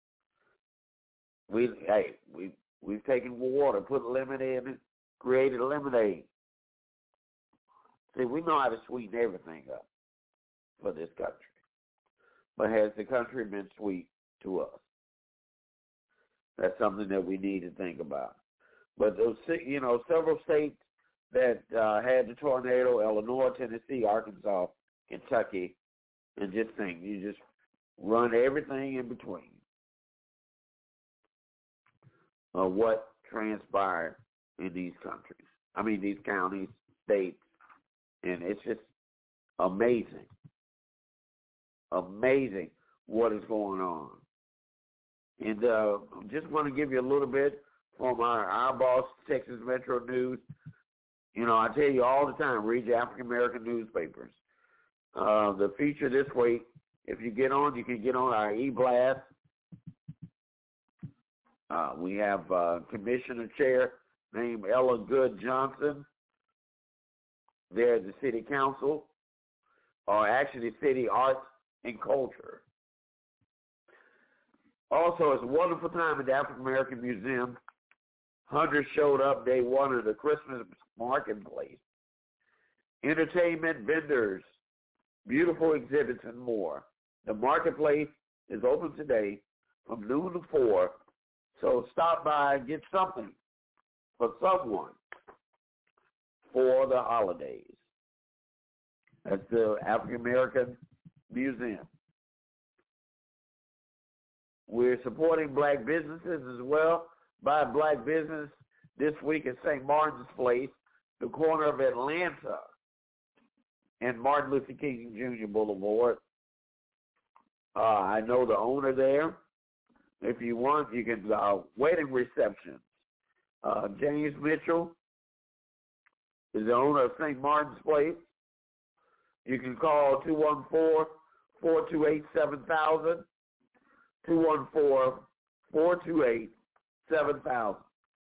We've taken water, put lemon in it, created lemonade. See, we know how to sweeten everything up for this country. But has the country been sweet to us? That's something that we need to think about. But those, several states that had the tornado, Illinois, Tennessee, Arkansas, Kentucky, and you just run everything in between of what transpired in these these counties, states, and it's just amazing what is going on. And just want to give you a little bit from our boss, Texas Metro News. You know, I tell you all the time, read your African-American newspapers. The feature this week, if you get on, you can get on our e-blast. We have Commissioner Chair named Ella Good Johnson there at the City Council, or actually City Arts and Culture. Also, it's a wonderful time at the African American Museum. Hundreds showed up day one of the Christmas marketplace. Entertainment, vendors, beautiful exhibits, and more. The marketplace is open today from noon to 4, so stop by and get something for someone for the holidays. That's the African American Museum. We're supporting black businesses as well. Buy a black business this week at St. Martin's Place, the corner of Atlanta and Martin Luther King Jr. Boulevard. I know the owner there. If you want, you can wedding receptions. James Mitchell is the owner of St. Martin's Place. You can call 214-428-7000. 214-428-7000.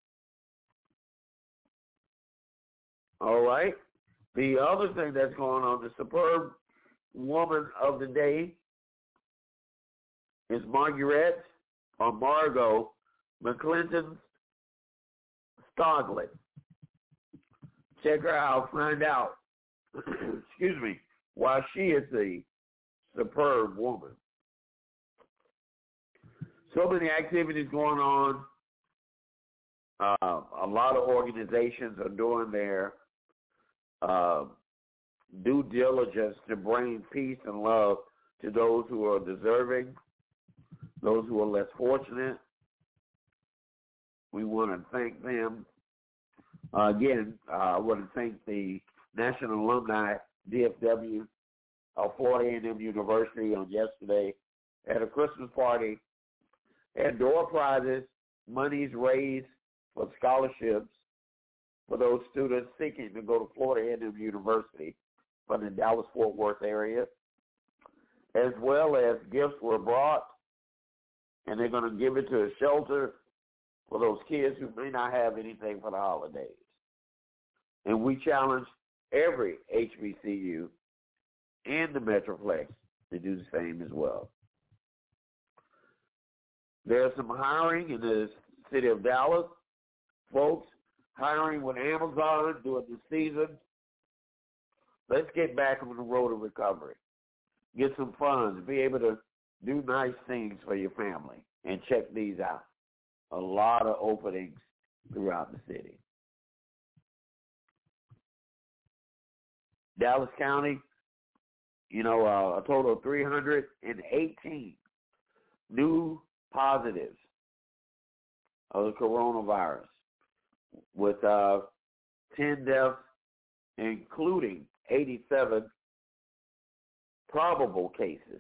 All right. The other thing that's going on, the superb woman of the day is Margaret or Margot McClinton Stoglin. Check her out. Find out, excuse me, why she is the superb woman. So many activities going on. A lot of organizations are doing their due diligence to bring peace and love to those who are deserving, those who are less fortunate. We want to thank them. Again, I want to thank the National Alumni DFW of Florida A&M University on yesterday at a Christmas party. And door prizes, monies raised for scholarships for those students seeking to go to Florida A&M University from the Dallas-Fort Worth area, as well as gifts were brought, and they're going to give it to a shelter for those kids who may not have anything for the holidays. And we challenge every HBCU and the Metroplex to do the same as well. There's some hiring in the city of Dallas. Folks, hiring with Amazon during the season. Let's get back on the road of recovery. Get some funds. Be able to do nice things for your family. And check these out. A lot of openings throughout the city. Dallas County, a total of 318 new positives of the coronavirus, with 10 deaths, including 87 probable cases.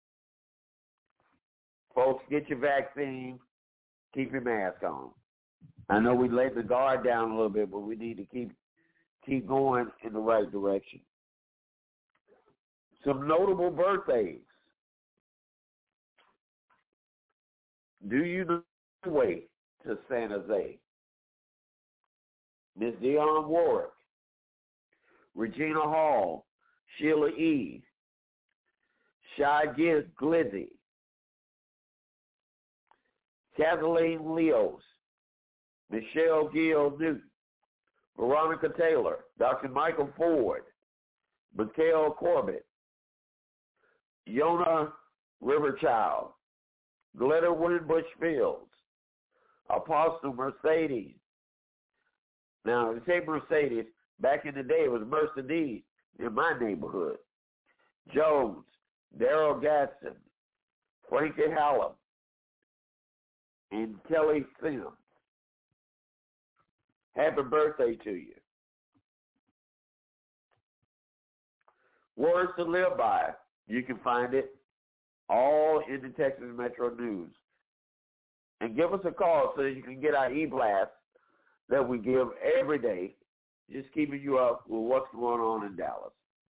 Folks, get your vaccine. Keep your mask on. I know we laid the guard down a little bit, but we need to keep going in the right direction. Some notable birthdays. Do you know the way to San Jose? Miss Dionne Warwick, Regina Hall, Sheila E., Shy Glizzy, Kathleen Leos, Michelle Gill Newton, Veronica Taylor, Dr. Michael Ford, Mikhail Corbett, Yona Riverchild, Glitter Winbush Fields, Apostle Mercedes. Now, they say Mercedes. Back in the day, it was Mercedes in my neighborhood. Jones, Daryl Gadsden, Frankie Hallam, and Kelly Sims. Happy birthday to you. Words to live by. You can find it all in the Texas Metro News. and give us a call so that you can get our e-blast that we give every day, just keeping you up with what's going on in Dallas.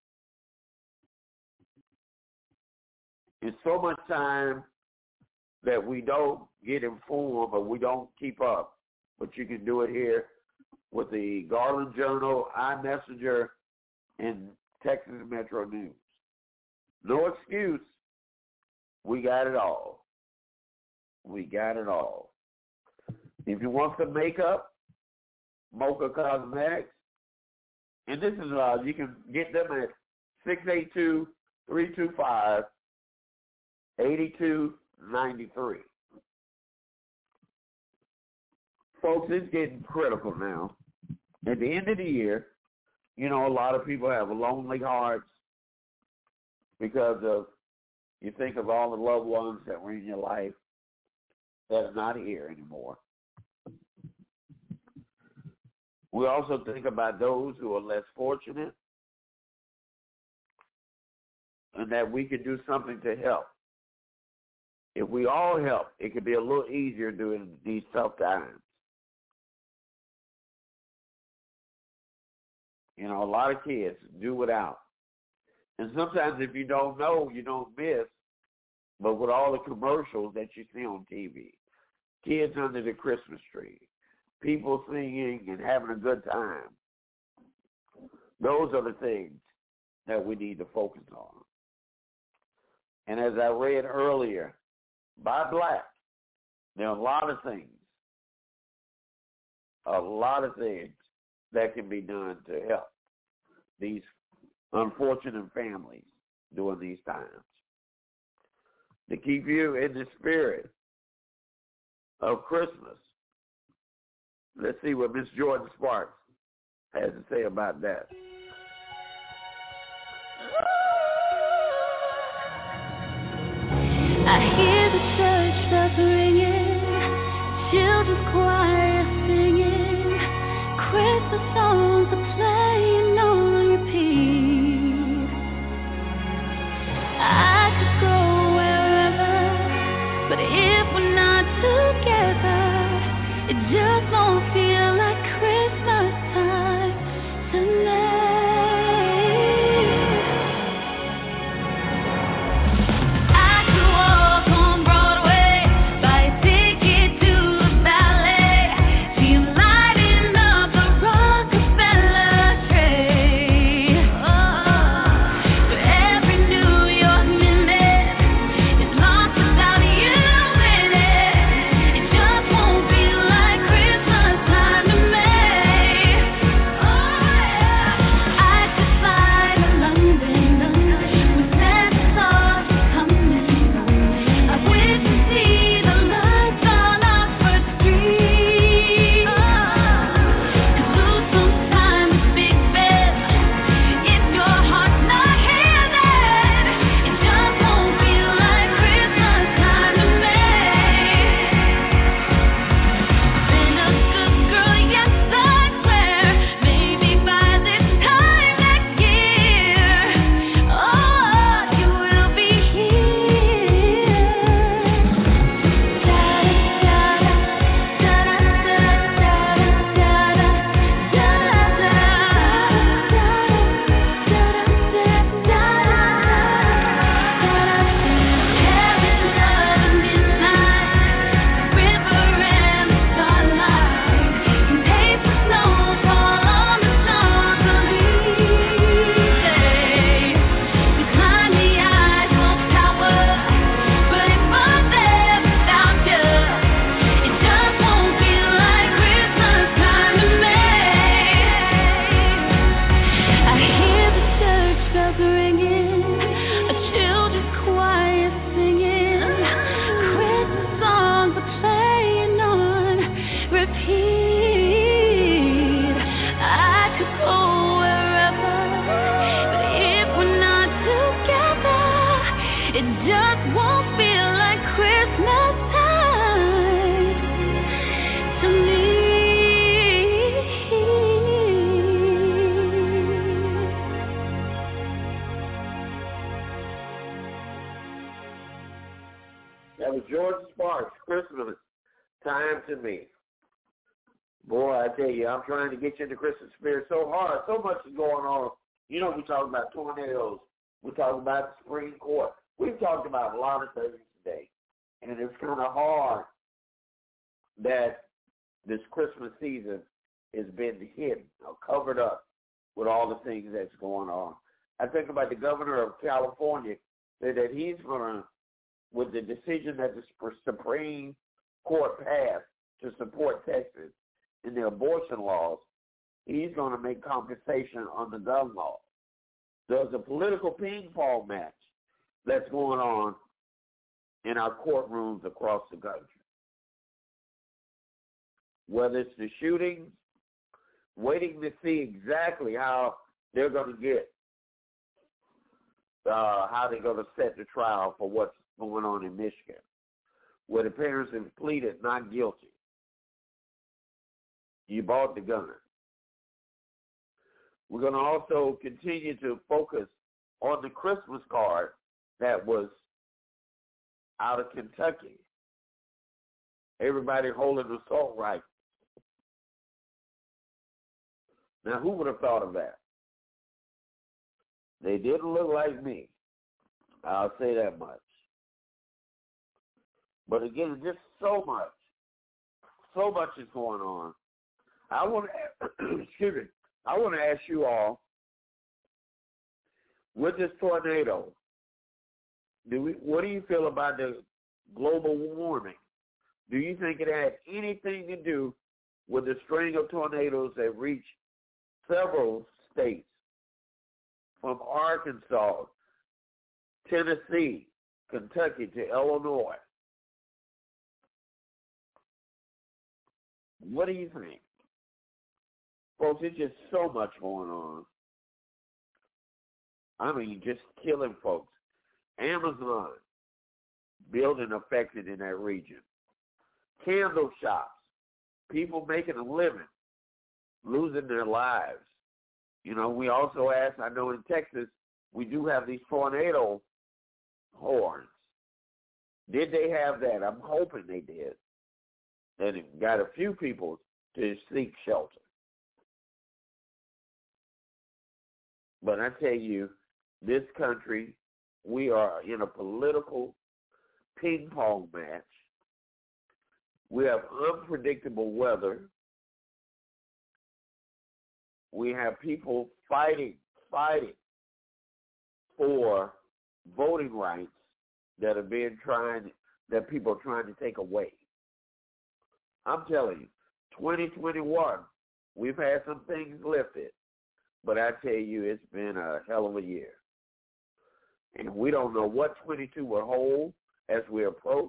It's so much time that we don't get informed or we don't keep up, but you can do it here with the Garland Journal, iMessenger, and Texas Metro News. No excuse. We got it all. We got it all. If you want some makeup, Mocha Cosmetics, and this is you can get them at 682-325-8293. Folks, it's getting critical now. At the end of the year, you know, a lot of people have lonely hearts because of, you think of all the loved ones that were in your life that are not here anymore. We also think about those who are less fortunate and that we could do something to help. If we all help, it could be a little easier during these tough times. You know, a lot of kids do without. And sometimes if you don't know, you don't miss. But with all the commercials that you see on TV, kids under the Christmas tree, people singing and having a good time, those are the things that we need to focus on. And as I read earlier, by Black, there are a lot of things that can be done to help these unfortunate families during these times. To keep you in the spirit of Christmas. Let's see what Miss Jordan Sparks has to say about that. I hear the church bells ringing, children's choir singing, Christmas songs are playing on repeat. I could go wherever, but if we're not together, it just won't feel like Christmas time tonight. I could walk on Broadway, buy a ticket to the ballet. to me. Boy, I tell you, I'm trying to get you in the Christmas spirit so hard. So much is going on. You know, we're talking about tornadoes. We're talking about the Supreme Court. We've talked about a lot of things today. And it's kind of hard that this Christmas season has been hidden or covered up with all the things that's going on. I think about the governor of California said that he's going to, with the decision that the Supreme Court passed to support Texas in the abortion laws, he's going to make compensation on the gun law. There's a political ping pong match that's going on in our courtrooms across the country. Whether it's the shootings, waiting to see exactly how they're going to get, how they're going to set the trial for what's going on in Michigan, where the parents have pleaded not guilty. You bought the gun. We're going to also continue to focus on the Christmas card that was out of Kentucky. Everybody holding assault rifles. Now, who would have thought of that? They didn't look like me. I'll say that much. But again, just so much is going on. I want to ask you all, with this tornado, what do you feel about the global warming? Do you think it had anything to do with the string of tornadoes that reached several states, from Arkansas, Tennessee, Kentucky to Illinois? What do you think? Folks, there's just so much going on. I mean, just killing folks. Amazon building affected in that region. Candle shops, people making a living, losing their lives. You know, we also asked, I know in Texas, we do have these tornado horns. Did they have that? I'm hoping they did. And it got a few people to seek shelter. But I tell you, this country, we are in a political ping pong match. We have unpredictable weather. We have people fighting for voting rights that people are trying to take away. I'm telling you, 2021, we've had some things lifted, but I tell you, it's been a hell of a year. And we don't know what 22 will hold as we approach.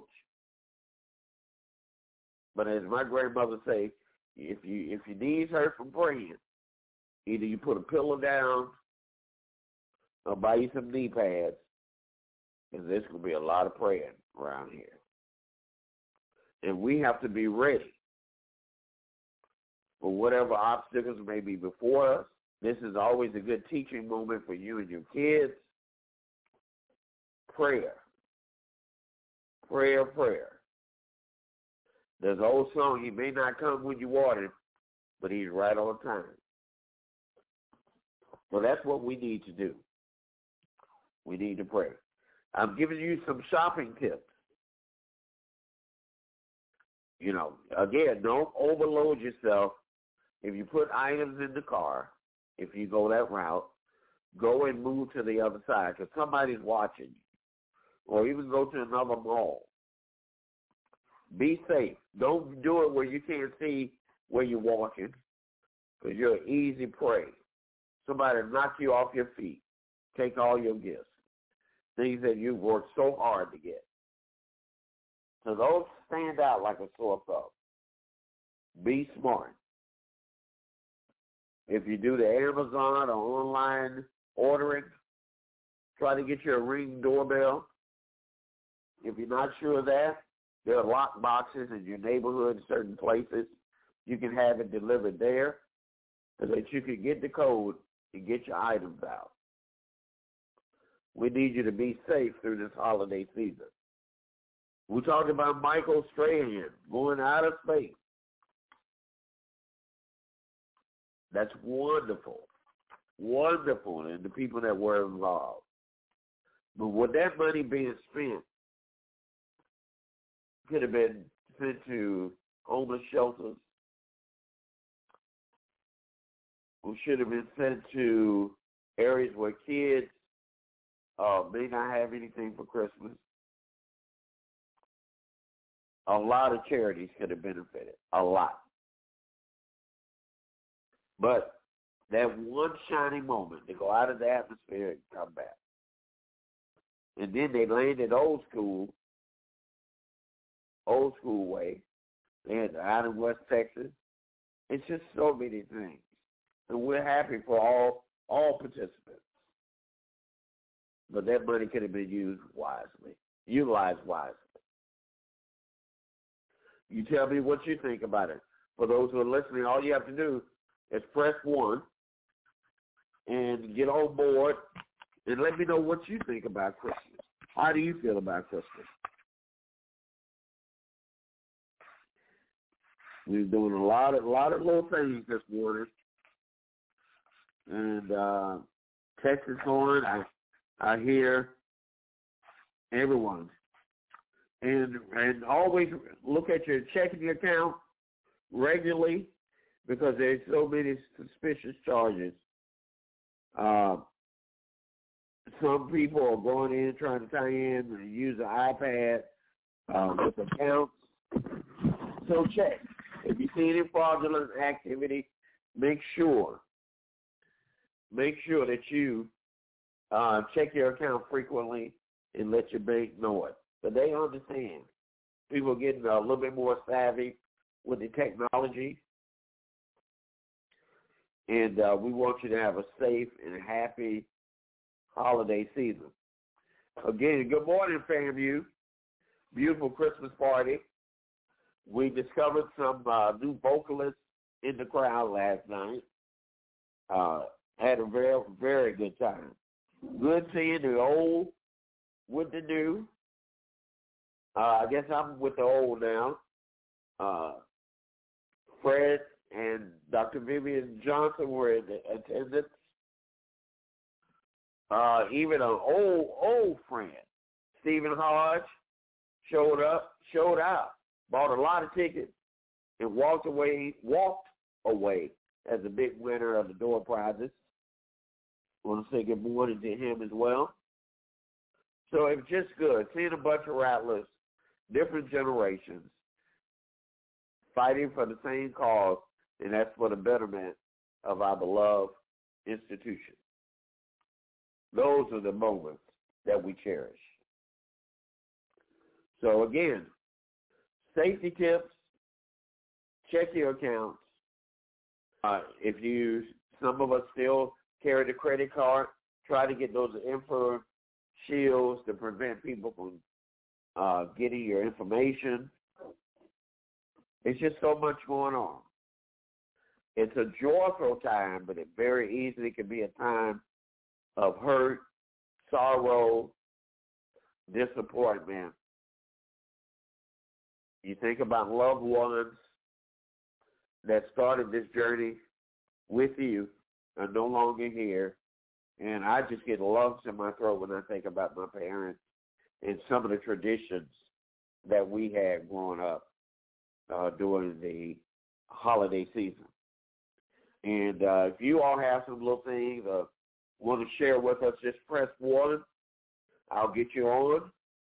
But as my grandmother say, if your knees hurt from praying, either you put a pillow down or buy you some knee pads, because there's going to be a lot of praying around here. And we have to be ready for whatever obstacles may be before us. This is always a good teaching moment for you and your kids. Prayer. Prayer, prayer. There's an old song, he may not come when you want him, but he's right on time. So that's what we need to do. We need to pray. I'm giving you some shopping tips. You know, again, don't overload yourself. If you put items in the car, if you go that route, go and move to the other side because somebody's watching you. Or even go to another mall. Be safe. Don't do it where you can't see where you're walking because you're an easy prey. Somebody knock you off your feet, take all your gifts, things that you worked so hard to get. So those stand out like a sore thumb. Be smart. If you do the Amazon or online ordering, try to get you a Ring doorbell. If you're not sure of that, there are lock boxes in your neighborhood in certain places. You can have it delivered there so that you can get the code and get your items out. We need you to be safe through this holiday season. We talked about Michael Strahan going out of space. That's wonderful. Wonderful, and the people that were involved. But with that money being spent, could have been sent to homeless shelters, or should have been sent to areas where kids may not have anything for Christmas. A lot of charities could have benefited, a lot. But that one shining moment, they go out of the atmosphere and come back. And then they landed old school way. They had out in West Texas. It's just so many things. And we're happy for all participants. But that money could have been utilized wisely. You tell me what you think about it. For those who are listening, all you have to do is press 1 and get on board and let me know what you think about Christmas. How do you feel about Christmas? We're doing a lot of little things this morning. And text is on. I hear everyone. And always look at your checking account regularly because there's so many suspicious charges. Some people are going in trying to tie in and use an iPad with accounts. So check. If you see any fraudulent activity, make sure that you check your account frequently and let your bank know it. But they understand. People are getting a little bit more savvy with the technology. And we want you to have a safe and happy holiday season. Again, good morning, FAMU. Beautiful Christmas party. We discovered some new vocalists in the crowd last night. Had a very, very good time. Good seeing the old with the new. I guess I'm with the old now. Fred and Dr. Vivian Johnson were in attendance. Even an old friend, Stephen Hodge, showed out, bought a lot of tickets, and walked away as a big winner of the door prizes. I want to say good morning to him as well. So it was just good, seeing a bunch of rattlers, different generations, fighting for the same cause, and that's for the betterment of our beloved institution. Those are the moments that we cherish. So again, safety tips, check your accounts. Some of us still carry the credit card, try to get those info shields to prevent people from getting your information. It's just so much going on. It's a joyful time, but it very easily can be a time of hurt, sorrow, disappointment. You think about loved ones that started this journey with you are no longer here, and I just get lumps in my throat when I think about my parents and some of the traditions that we had growing up during the holiday season. And if you all have some little things want to share with us, just press 1. I'll get you on.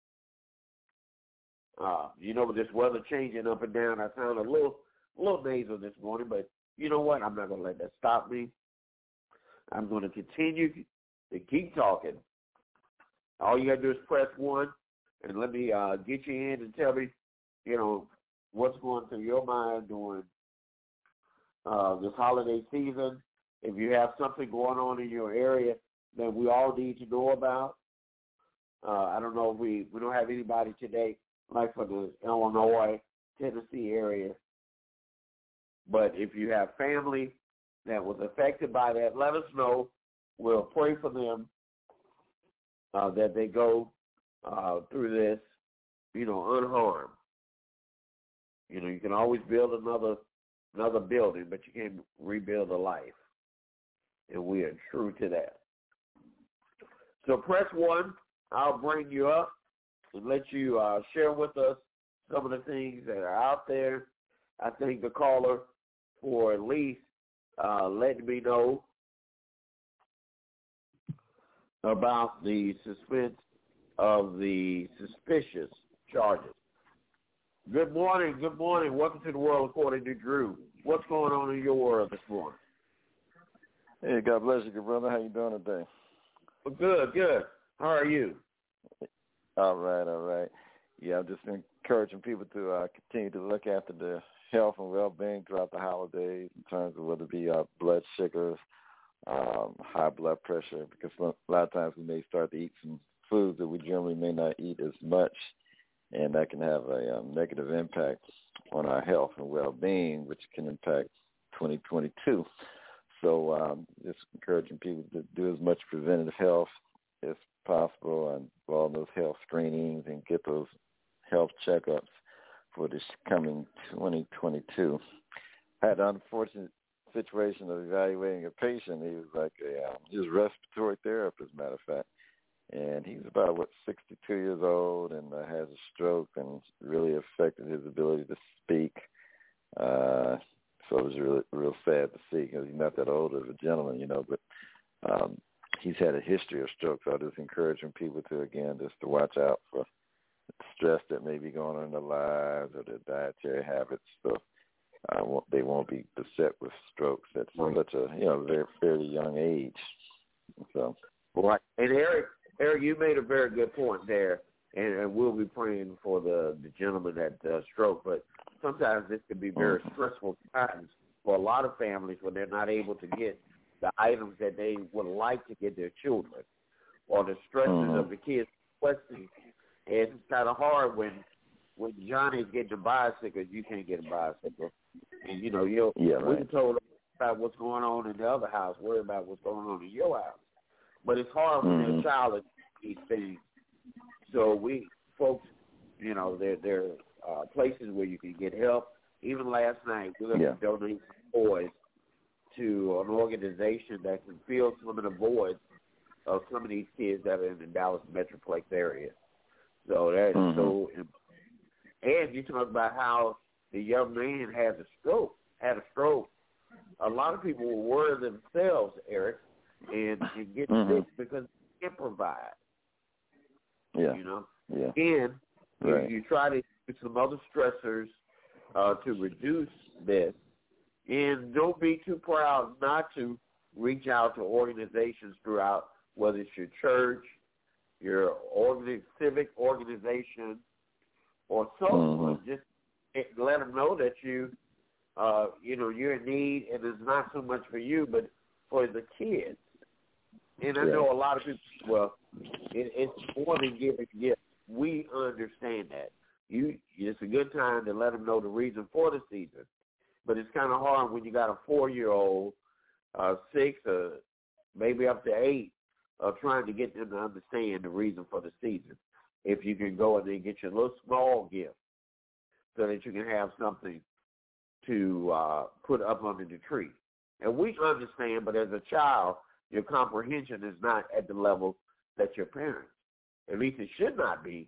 With this weather changing up and down, I sound a little nasal this morning, but you know what? I'm not going to let that stop me. I'm going to continue to keep talking. All you got to do is press 1, and let me get you in and tell me, what's going through your mind during this holiday season. If you have something going on in your area that we all need to know about. I don't know if we don't have anybody today like for the Illinois, Tennessee area. But if you have family that was affected by that, let us know. We'll pray for them that they go through this unharmed. You can always build another building, but you can't rebuild a life. And we are true to that. So press 1. I'll bring you up and let you share with us some of the things that are out there. I thank the caller for at least letting me know about the suspense of the suspicious charges. Good morning. Welcome to the World According to Drew. What's going on in your world this morning? Hey, God bless you, good brother. How you doing today? Well, good. How are you? All right. Yeah, I'm just encouraging people to continue to look after their health and well-being throughout the holidays in terms of whether it be blood sugars, high blood pressure, because a lot of times we may start to eat some foods that we generally may not eat as much, and that can have a negative impact on our health and well-being, which can impact 2022. So just encouraging people to do as much preventative health as possible and all those health screenings and get those health checkups for this coming 2022. I had an unfortunate situation of evaluating a patient. He was like he was a respiratory therapist, as a matter of fact. And he's about, 62 years old and has a stroke and really affected his ability to speak. So it was really real sad to see because he's not that old of a gentleman, but he's had a history of stroke. So I just encouraging people to, again, just to watch out for the stress that may be going on in their lives or their dietary habits. So they won't be beset with strokes at such a, very fairly young age. So. Right. And Eric, you made a very good point there, and we'll be praying for the gentleman that stroke. But sometimes this can be very stressful times for a lot of families when they're not able to get the items that they would like to get their children, or the stresses of the kids requesting. And it's kind of hard when Johnny's getting a bicycle, you can't get a bicycle. And, we can told about what's going on in the other house, worry about what's going on in your house. But it's hard when their child is these things. So we, folks, there are places where you can get help. Even last night, we were going to donate some toys to an organization that can fill some of the voids of some of these kids that are in the Dallas Metroplex area. So that is so important. And you talk about how the young man had a stroke. A lot of people will worry themselves, Eric, and get sick because they can't provide. Yeah. Yeah. And you try to use some other stressors to reduce this. And don't be too proud not to reach out to organizations throughout, whether it's your church, your civic organization, or someone. Just let them know that you're in need, and it's not so much for you, but for the kids. And I know a lot of people, it's more than giving gifts. We understand that. It's a good time to let them know the reason for the season. But it's kind of hard when you got a 4-year-old, 6, or maybe up to 8, trying to get them to understand the reason for the season. If you can go and then get your little small gift so that you can have something to put up under the tree. And we understand, but as a child, your comprehension is not at the level that your parents, at least it should not be.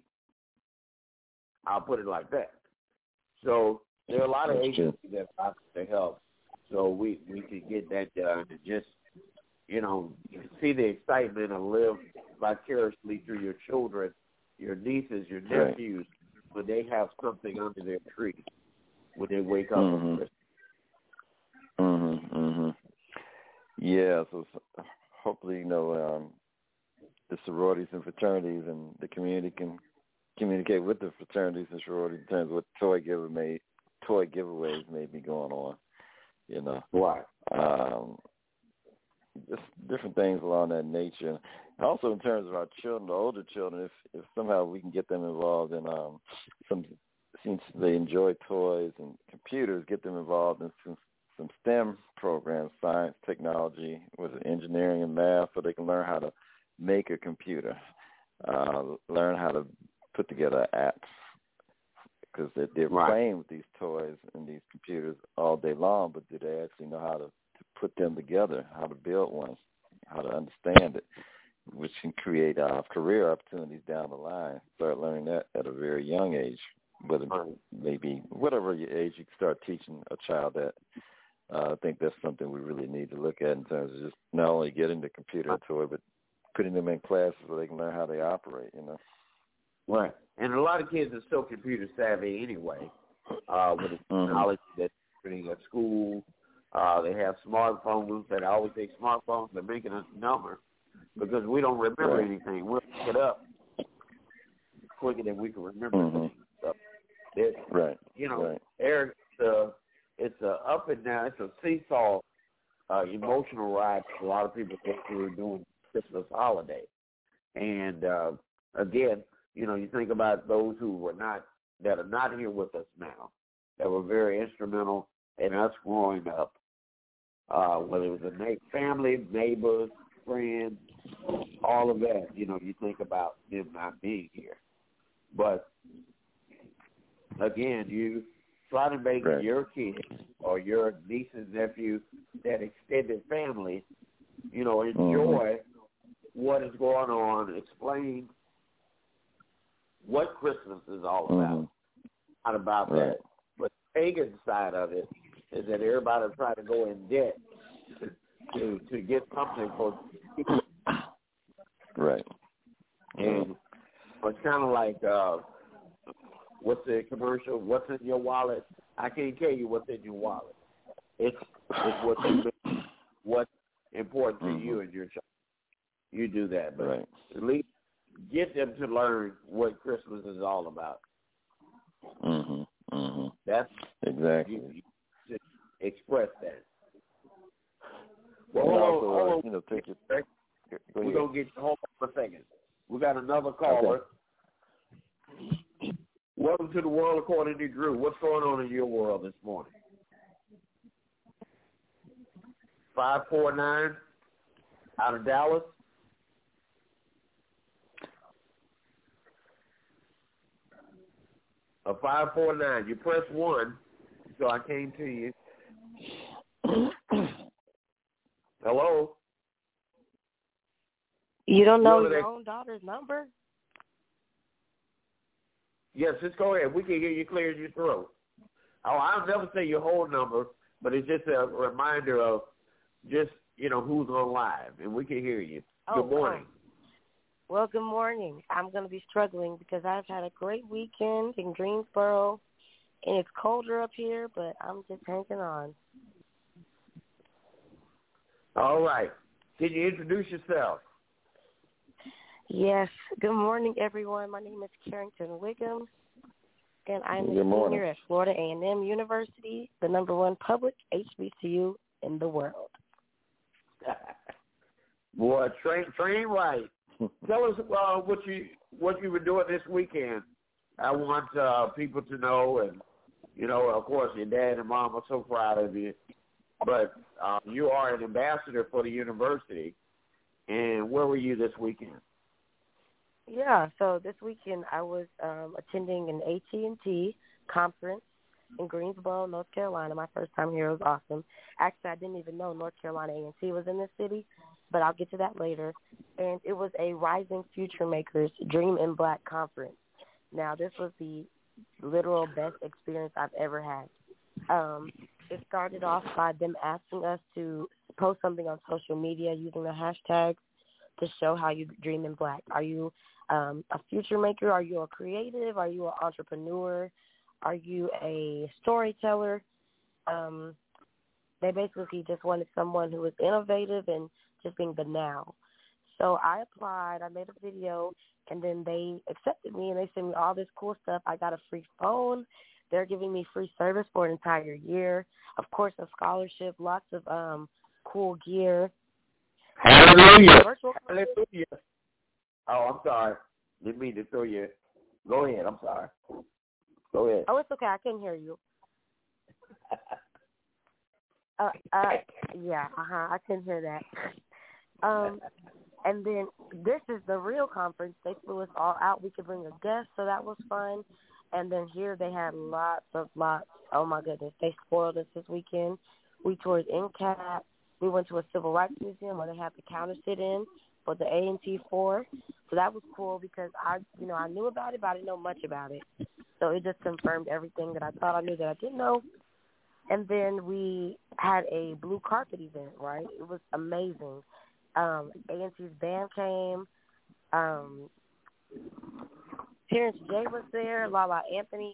I'll put it like that. So there are a lot of agencies that offer to help, so we can get that done and just, see the excitement and live vicariously through your children, your nieces, your nephews, when they have something under their tree when they wake up on Christmas. Yeah, so hopefully, the sororities and fraternities and the community can communicate with the fraternities and sororities in terms of what toy giveaways may be going on, Right. Just different things along that nature. And also in terms of our children, the older children, if somehow we can get them involved in since they enjoy toys and computers, get them involved in some STEM programs, science, technology, engineering and math, so they can learn how to make a computer, learn how to put together apps because they're playing with these toys and these computers all day long, but do they actually know how to put them together, how to build one, how to understand it, which can create career opportunities down the line. Start learning that at a very young age, but maybe whatever your age you can start teaching a child that. I think that's something we really need to look at in terms of just not only getting the computer toy, but putting them in classes where they can learn how they operate, Right. And a lot of kids are so computer savvy anyway, with the knowledge that's happening at school. They have smartphones that I always say smartphones are making us dumber because we don't remember anything. We'll pick it up quicker than we can remember things. So Eric, it's a up and down. It's a seesaw, emotional ride. A lot of people go through during Christmas holiday, and again, you think about those that are not here with us now, that were very instrumental in us growing up. Whether it was a family, neighbors, friends, all of that. You think about them not being here, but again, you try to make your kids or your nieces, nephews, that extended family, enjoy what is going on, explain what Christmas is all about. Not about that. But the pagan side of it is that everybody try to go in debt to get something for people. Right. And it's kind of like, what's the commercial? What's in your wallet? I can't tell you what's in your wallet. It's what you make, what's important to you and your child. You do that, but at least get them to learn what Christmas is all about. That's exactly. You should express that. Well, hold on. Take it. We're gonna get hold on for a second. We got another caller. Okay. Welcome to the World According to Drew. What's going on in your world this morning? 549 out of Dallas. A 549. You press 1, so I came to you. Hello? You don't know your own daughter's number? Yes, just go ahead. We can hear you clear as your throat. Oh, I'll never say your whole number, but it's just a reminder of just, who's on live, and we can hear you. Good morning. Well, good morning. I'm going to be struggling because I've had a great weekend in Greensboro, and it's colder up here, but I'm just hanging on. All right. Can you introduce yourself? Yes. Good morning, everyone. My name is Carrington Wiggum, and I'm a senior at Florida A&M University, the #1 public HBCU in the world. Boy, train right. Tell us what you were doing this weekend. I want people to know, and of course, your dad and mom are so proud of you. But you are an ambassador for the university. And where were you this weekend? Yeah, so this weekend I was attending an AT&T conference in Greensboro, North Carolina. My first time here. It was awesome. Actually, I didn't even know North Carolina A&T was in this city, but I'll get to that later. And it was a Rising Future Makers Dream in Black conference. Now, this was the literal best experience I've ever had. It started off by them asking us to post something on social media using the hashtag to show how you dream in black. Are you a future maker? Are you a creative? Are you an entrepreneur? Are you a storyteller? They basically just wanted someone who was innovative and just being the now. So I applied. I made a video, and then they accepted me, and they sent me all this cool stuff. I got a free phone. They're giving me free service for an entire year. Of course, a scholarship, lots of cool gear. Hallelujah. Hallelujah. Oh, I'm sorry. Didn't mean to throw you. Go ahead. I'm sorry. Go ahead. Oh, it's okay. I couldn't hear you. Yeah, I couldn't hear that. And then this is the real conference. They flew us all out. We could bring a guest, so that was fun. And then here they had lots. Oh, my goodness. They spoiled us this weekend. We toured NCAP. We went to a civil rights museum where they had the counter sit-in for the A&T4. So that was cool because I knew about it, but I didn't know much about it. So it just confirmed everything that I thought I knew that I didn't know. And then we had a blue carpet event, right? It was amazing. A&T's band came. Terrence J was there. Lala Anthony.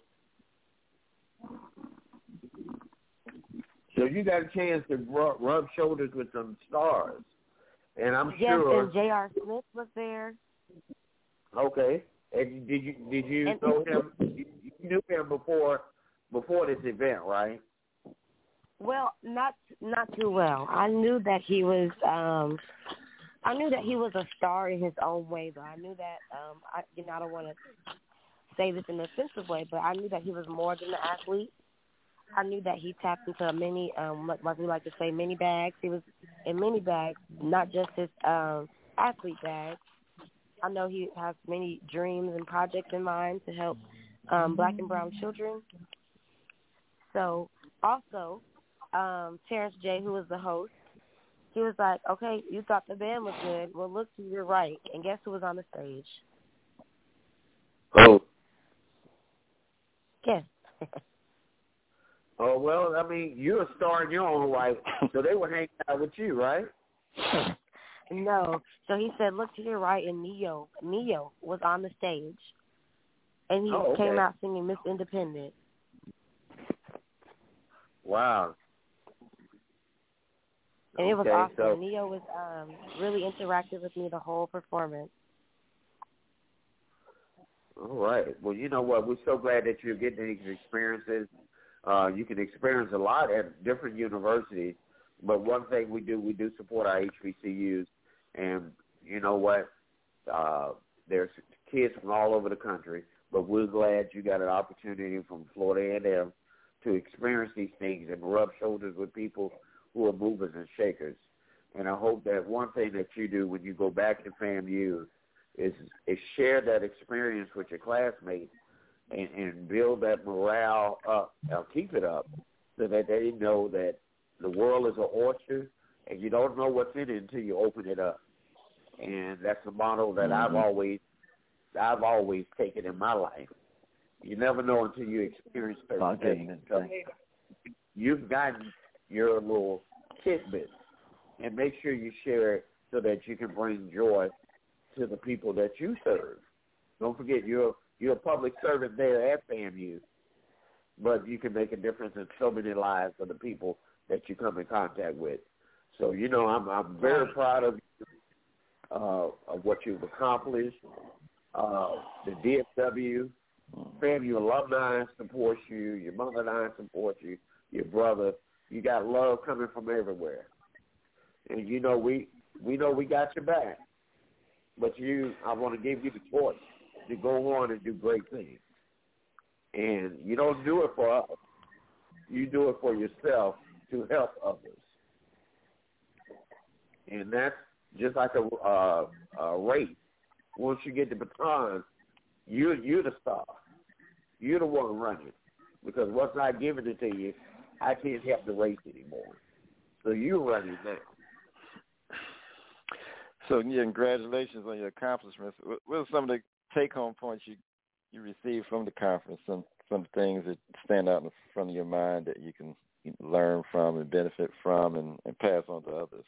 So you got a chance to rub shoulders with some stars. And I'm yes, sure. And J.R. Smith was there. Okay. And did you know him? You knew him before this event, right? Well, not too well. I knew that he was. I knew that he was a star in his own way, though. I knew that. I don't want to say this in an offensive way, but I knew that he was more than an athlete. I knew that he tapped into many, like we like to say, many bags. He was in many bags, not just his athlete bags. I know he has many dreams and projects in mind to help Black and brown children. So, also, Terrence J., who was the host, he was like, okay, you thought the band was good. Well, look to your right. And guess who was on the stage? Oh. Guess. Oh, well, I mean, you're a star in your own right, so they were hanging out with you, right? No. So he said, look to your right, and Neo was on the stage. And he came out singing Miss Independent. Wow. And it was awesome. So Neo was really interactive with me the whole performance. All right. Well, you know what? We're so glad that you're getting these experiences. You can experience a lot at different universities, but one thing we do support our HBCUs, and you know what? There's kids from all over the country, but we're glad you got an opportunity from Florida A&M to experience these things and rub shoulders with people who are movers and shakers. And I hope that one thing that you do when you go back to FAMU is share that experience with your classmates and build that morale up, keep it up, so that they know that the world is an orchard and you don't know what's in it until you open it up. And that's a motto that I've always taken in my life. You never know until you experience certain things. So you've gotten your little tidbits, and make sure you share it so that you can bring joy to the people that you serve. Don't forget, you're a public servant there at FAMU, but you can make a difference in so many lives of the people that you come in contact with. So, you know, I'm very proud of you, of what you've accomplished. The DFW, FAMU alumni support you, your mother and I support you, your brother. You got love coming from everywhere. And, you know, we know we got your back. But I want to give you the choice to go on and do great things. And you don't do it for us. You do it for yourself to help others. And that's just like a race. Once you get the baton, you're the star. You're the one running. Because once I give it to you, I can't help the race anymore. So you're running now. So, yeah, congratulations on your accomplishments. What are some of the take-home points you received from the conference, some things that stand out in front of your mind that you can learn from and benefit from and pass on to others?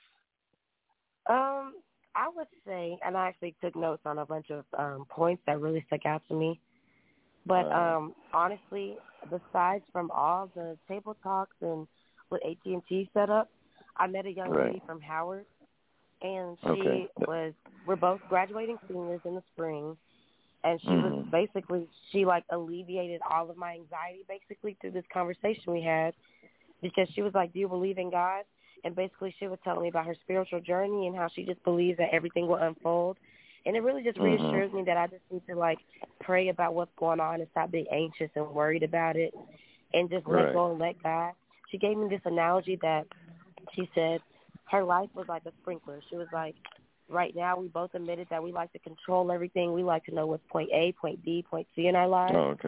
I would say, and I actually took notes on a bunch of points that really stuck out to me. But honestly, besides from all the table talks and what AT&T set up, I met a young lady from Howard, and we're both graduating seniors in the spring, and she was basically, she alleviated all of my anxiety basically through this conversation we had, because she was like, do you believe in God? And basically she was telling me about her spiritual journey and how she just believes that everything will unfold. And it really just reassures me that I just need to, pray about what's going on and stop being anxious and worried about it and just let go and let God. She gave me this analogy that she said her life was like a sprinkler. She was like, right now we both admitted that we like to control everything. We like to know what's point A, point B, point C in our lives. Oh, okay.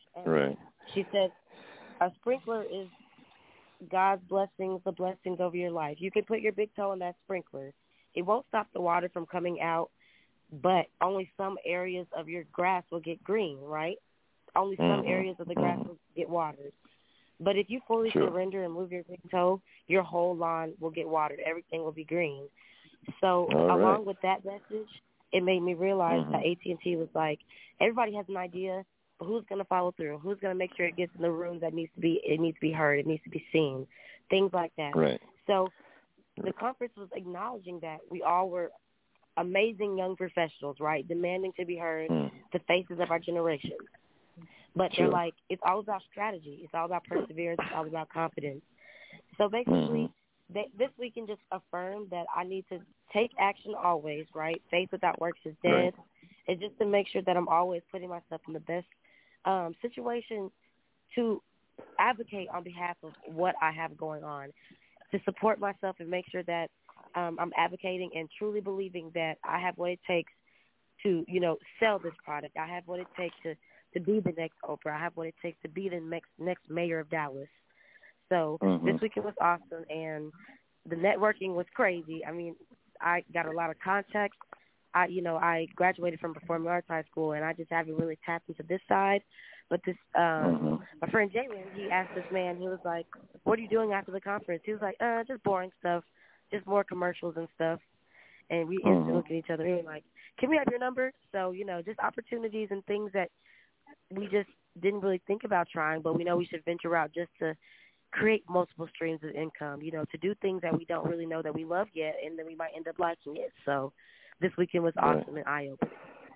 Right. She said, a sprinkler is God's blessings, the blessings over your life. You can put your big toe in that sprinkler. It won't stop the water from coming out, but only some areas of your grass will get green, right? Only some areas of the grass will get watered. But if you fully surrender and move your big toe, your whole lawn will get watered. Everything will be green. So along with that message, it made me realize that AT&T was like, everybody has an idea, but who's going to follow through? Who's going to make sure it gets in the room that needs to be heard, it needs to be seen, things like that. Right. So the conference was acknowledging that we all were amazing young professionals, right, demanding to be heard, the faces of our generation. But they're like, it's all about strategy. It's all about perseverance. It's all about confidence. So basically, this weekend just affirmed that I need to take action always, right? Faith without works is dead. Right. It's just to make sure that I'm always putting myself in the best situation to advocate on behalf of what I have going on, to support myself and make sure that I'm advocating and truly believing that I have what it takes to, sell this product. I have what it takes to be the next Oprah. I have what it takes to be the next mayor of Dallas. So this weekend was awesome, and the networking was crazy. I mean, I got a lot of contacts. I graduated from Performing Arts High School, and I just haven't really tapped into this side. But this, my friend Jalen, he asked this man, he was like, what are you doing after the conference? He was like, just boring stuff, just more commercials and stuff. And we instantly looked at each other and we were like, can we have your number? So, just opportunities and things that we just didn't really think about trying, but we know we should venture out just to create multiple streams of income, to do things that we don't really know that we love yet, and then we might end up liking it. So this weekend was awesome and eye-opening.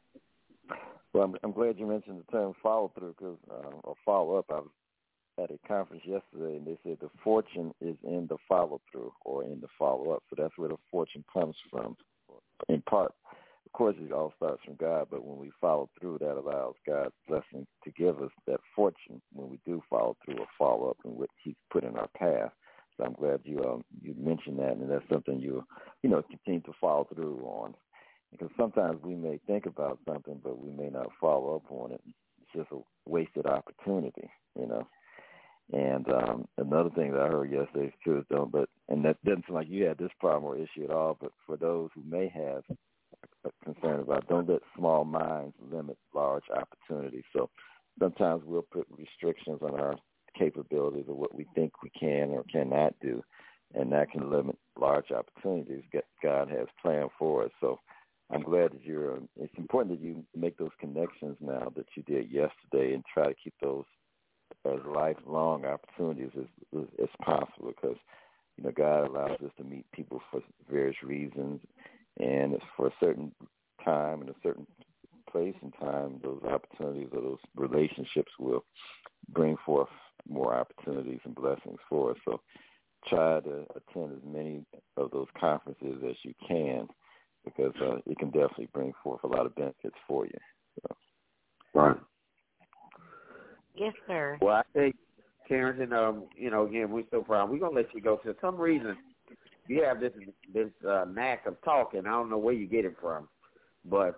Well, I'm glad you mentioned the term follow-through or follow-up. I was at a conference yesterday, and they said the fortune is in the follow-through or in the follow-up. So that's where the fortune comes from, in part. Of course, it all starts from God, but when we follow through, that allows God's blessing to give us that fortune when we do follow through or follow up in what He's put in our path. So I'm glad you mentioned that, and that's something you continue to follow through on. Because sometimes we may think about something, but we may not follow up on it. It's just a wasted opportunity, And another thing that I heard yesterday is too, and that doesn't seem like you had this problem or issue at all, but for those who may have concern about, don't let small minds limit large opportunities. So sometimes we'll put restrictions on our capabilities of what we think we can or cannot do, and that can limit large opportunities that God has planned for us. So I'm glad that it's important that you make those connections now that you did yesterday and try to keep those as lifelong opportunities as possible, because God allows us to meet people for various reasons, and it's for a certain time and a certain place and time, those opportunities or those relationships will bring forth more opportunities and blessings for us. So try to attend as many of those conferences as you can, because it can definitely bring forth a lot of benefits for you. So. Right. Yes, sir. Well, I think, Terrence, and again, we're so proud. We're gonna let you go. For some reason, you have this knack of talking. I don't know where you get it from, but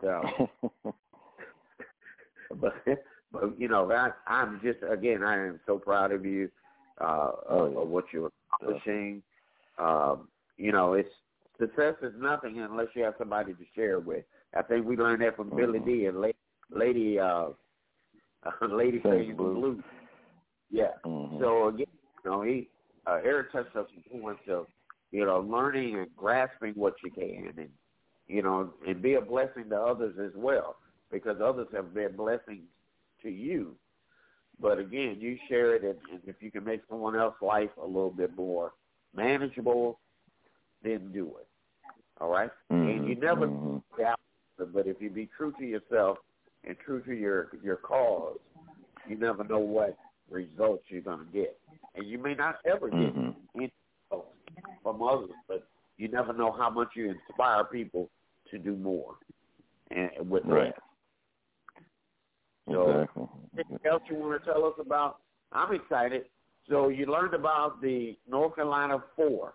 I'm just, again, I am so proud of you of what you're accomplishing. It's success is nothing unless you have somebody to share it with. I think we learned that from Billy D and Lady Sings the Blues. Yeah. So again, Eric touched on some points of learning and grasping what you can, and be a blessing to others as well, because others have been blessings to you. But again, you share it, and if you can make someone else's life a little bit more manageable, then do it. All right? And you never doubt, but if you be true to yourself and true to your cause, you never know what results you're going to get. And you may not ever get any results from others, but you never know how much you inspire people to do more and with that. So, anything else you want to tell us about? I'm excited. So you learned about the North Carolina 4.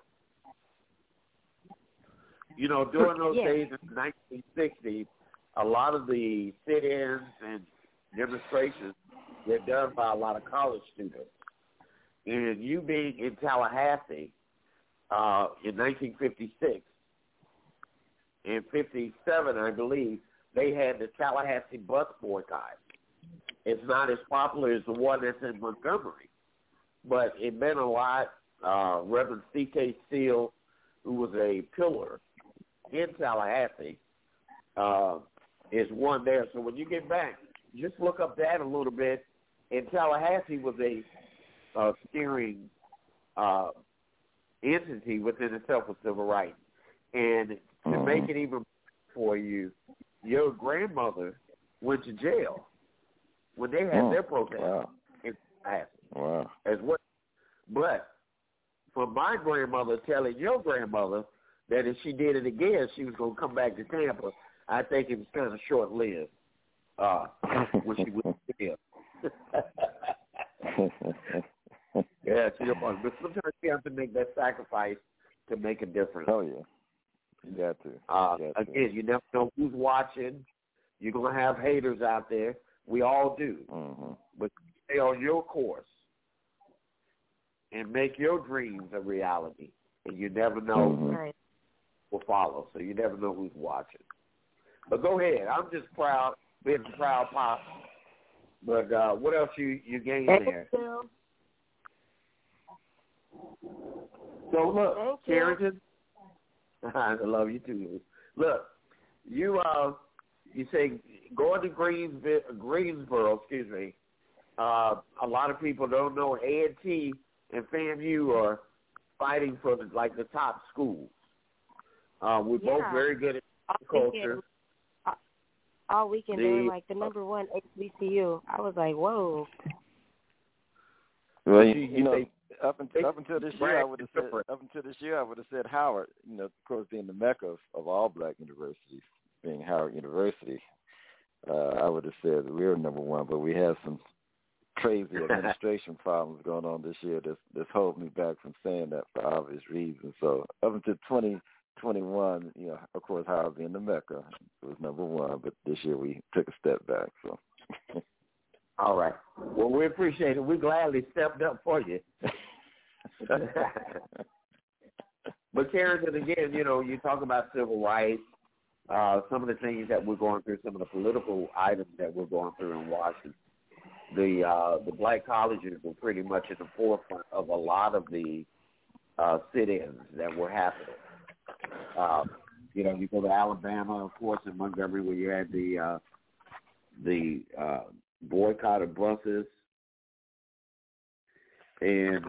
During those days in 1960, a lot of the sit-ins and demonstrations They're done by a lot of college students. And you being in Tallahassee in 1956, in 57, I believe, they had the Tallahassee bus boycott. It's not as popular as the one that's in Montgomery, but it meant a lot. Reverend C.K. Steele, who was a pillar in Tallahassee, is one there. So when you get back, just look up that a little bit. And Tallahassee was a steering entity within itself with civil rights. And to make it even for you, your grandmother went to jail when they had their protest in Tallahassee as well. But for my grandmother telling your grandmother that if she did it again, she was going to come back to Tampa, I think it was kind of short-lived when she went to jail. Yeah, but sometimes you have to make that sacrifice to make a difference. Oh, yeah. You got to. Again, you never know who's watching. You're going to have haters out there. We all do. But stay on your course and make your dreams a reality. And you never know who will follow. So you never know who's watching. But go ahead. I'm just proud, being a proud pop. But what else you gained there? So look, Carrington, I love you too. Look, you say going to Greensboro, a lot of people don't know A&T and FAMU are fighting for the top schools. We're both very good at culture. All weekend they were like the number one HBCU. I was like, whoa. Well, you know, up until this year, I would have said Howard. You know, of course, being the mecca of all black universities, being Howard University, I would have said that we were number one. But we have some crazy administration problems going on this year that's holding me back from saying that for obvious reasons. So up until 2021, you know, of course, Howard being the mecca was number one. But this year we took a step back. So. All right. Well, we appreciate it. We gladly stepped up for you. But Carrington, again, you know, you talk about civil rights, some of the things that we're going through, some of the political items that we're going through in Washington. The black colleges were pretty much at the forefront of a lot of the sit-ins that were happening. You know, you go to Alabama, of course, in Montgomery, where you had the boycott of buses, and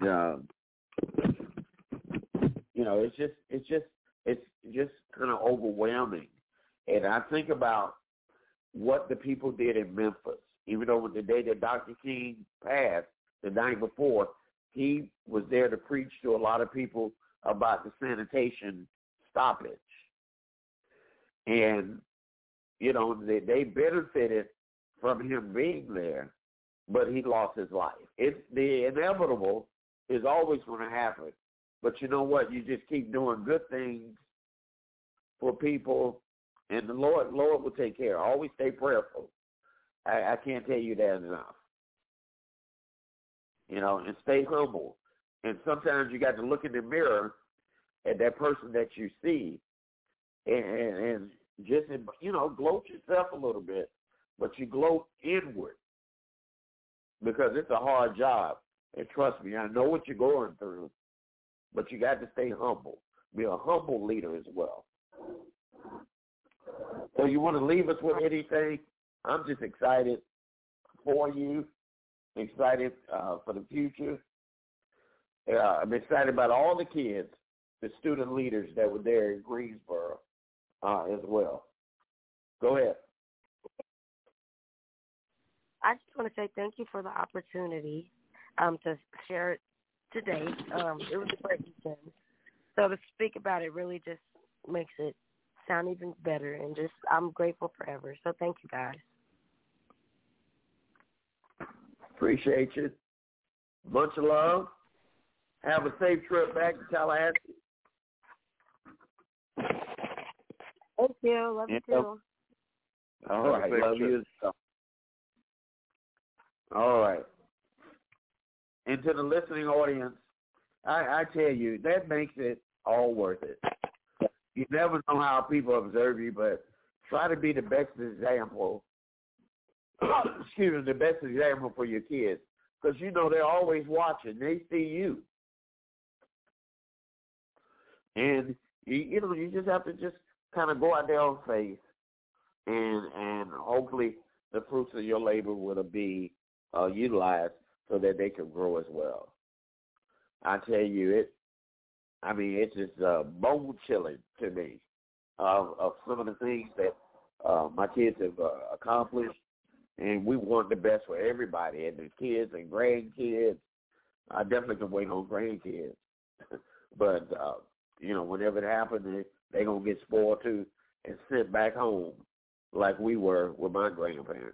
you know, it's just kind of overwhelming. And I think about what the people did in Memphis. Even though the day that Dr. King passed, the night before, he was there to preach to a lot of people about the sanitation stoppage. And, you know, they benefited from him being there, but he lost his life. It's the inevitable is always going to happen. But you know what? You just keep doing good things for people, and the Lord will take care. Always stay prayerful. I can't tell you that enough. You know, and stay humble. And sometimes you got to look in the mirror at that person that you see and just, you know, gloat yourself a little bit, but you gloat inward because it's a hard job. And trust me, I know what you're going through, but you got to stay humble. Be a humble leader as well. So you want to leave us with anything? I'm just excited for you, excited for the future. I'm excited about all the kids, the student leaders that were there in Greensboro as well. Go ahead. I just want to say thank you for the opportunity to share it today. It was a great weekend. So to speak about it really just makes it sound even better, and just I'm grateful forever. So thank you, guys. Appreciate you. Bunch of love. Have a safe trip back to Tallahassee. Thank you. Love you too. All right. Love you. All right. And to the listening audience, I tell you, that makes it all worth it. You never know how people observe you, but try to be the best example. Excuse me, the best example for your kids, because you know they're always watching. They see you, and you just have to just kind of go out there on faith, and hopefully the fruits of your labor will be utilized so that they can grow as well. I tell you, it's just bone chilling to me of some of the things that my kids have accomplished, and we want the best for everybody, and the kids and grandkids. I definitely can wait on grandkids, but whenever it happens, they're gonna get spoiled too and sent back home like we were with my grandparents.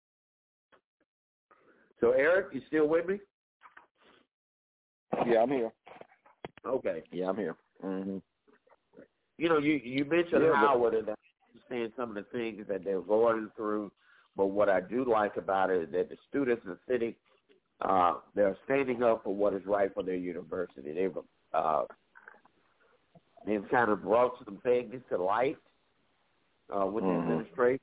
So, Eric, you still with me? Yeah, I'm here. Okay. Yeah, I'm here. Mm-hmm. You mentioned Howard, and I understand some of the things that they're going through, but what I do like about it is that the students are sitting, they're standing up for what is right for their university. They've kind of brought some things to light with the administration.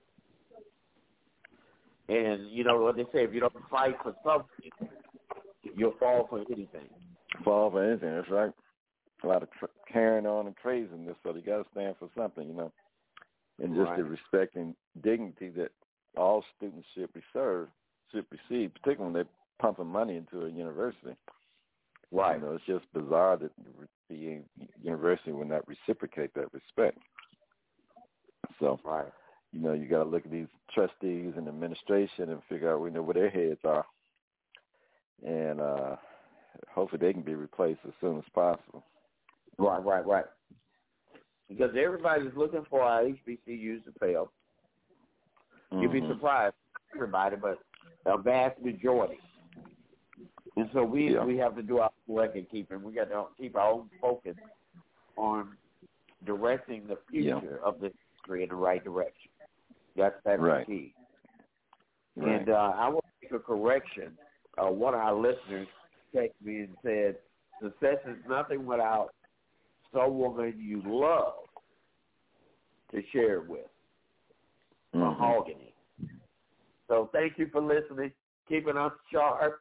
And you know what they say, if you don't fight for something, you'll fall for anything. Fall for anything, that's right. A lot of carrying on and praising this, so you got to stand for something, and just the respect and dignity that all students should receive, particularly when they're pumping money into a university. Right. It's just bizarre that the university will not reciprocate that respect. So, you got to look at these trustees and administration and figure out where their heads are, and hopefully they can be replaced as soon as possible. Right. Because everybody's looking for our HBCUs to fail. You'd be surprised, everybody, but a vast majority. And so we have to do our record keeping. We got to keep our own focus on directing the future of the country in the right direction. That's the key. Right. And I want to make a correction. One of our listeners texted me and said, success is nothing without someone you love to share it with. Mahogany. So thank you for listening, keeping us sharp.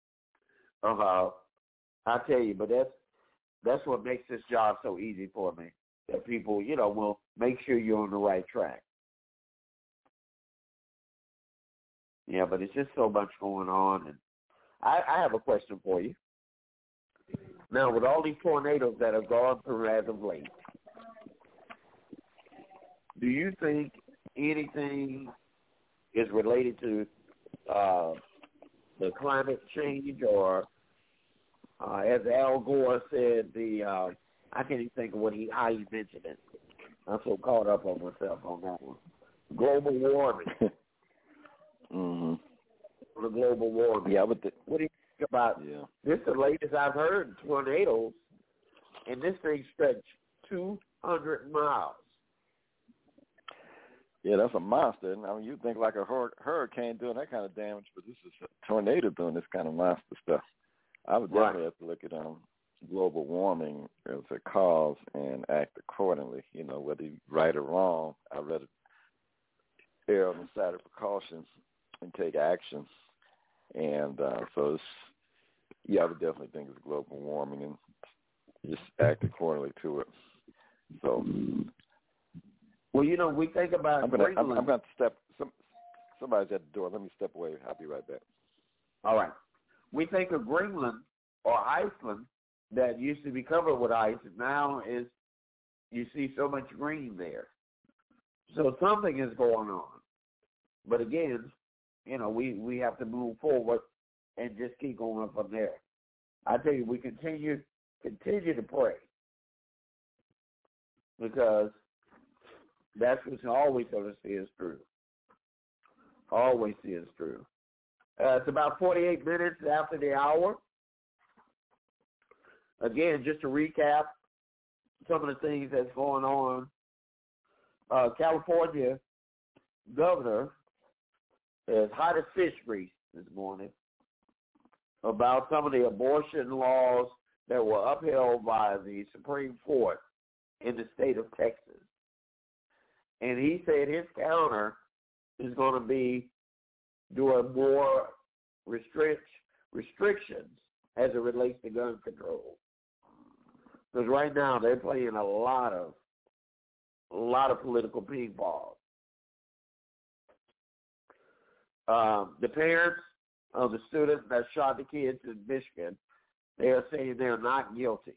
I tell you, but that's what makes this job so easy for me. That people, will make sure you're on the right track. Yeah, but it's just so much going on, and I have a question for you. Now, with all these tornadoes that have gone through as of late, do you think anything is related to the climate change, or as Al Gore said, I can't even think of how he mentioned it. I'm so caught up on myself on that one. Global warming. The global warming. Yeah, but what do you think about this? The latest I've heard, tornadoes, and this thing stretched 200 miles. Yeah, that's a monster. I mean, you think like a hurricane doing that kind of damage, but this is a tornado doing this kind of monster stuff. I would definitely have to look at global warming as a cause and act accordingly. Whether you're right or wrong, I'd rather err on the side of precautions and take action. And so I would definitely think it's global warming and just act accordingly to it. So, well, we think about I'm going to step. Somebody's at the door. Let me step away. I'll be right back. All right. We think of Greenland or Iceland that used to be covered with ice, and now you see so much green there. So something is going on. But again, we have to move forward and just keep going from there. I tell you, we continue to pray, because that's what's always going to see us through. Always see us through. It's about 48 minutes after the hour. Again, just to recap some of the things that's going on. California governor is hot as fish grease. this morning about some of the abortion laws that were upheld by the Supreme Court in the state of Texas. And he said his counter is going to be doing more restrictions as it relates to gun control. Because right now they're playing a lot of political ping pong. The parents of the student that shot the kids in Michigan, they are saying they're not guilty.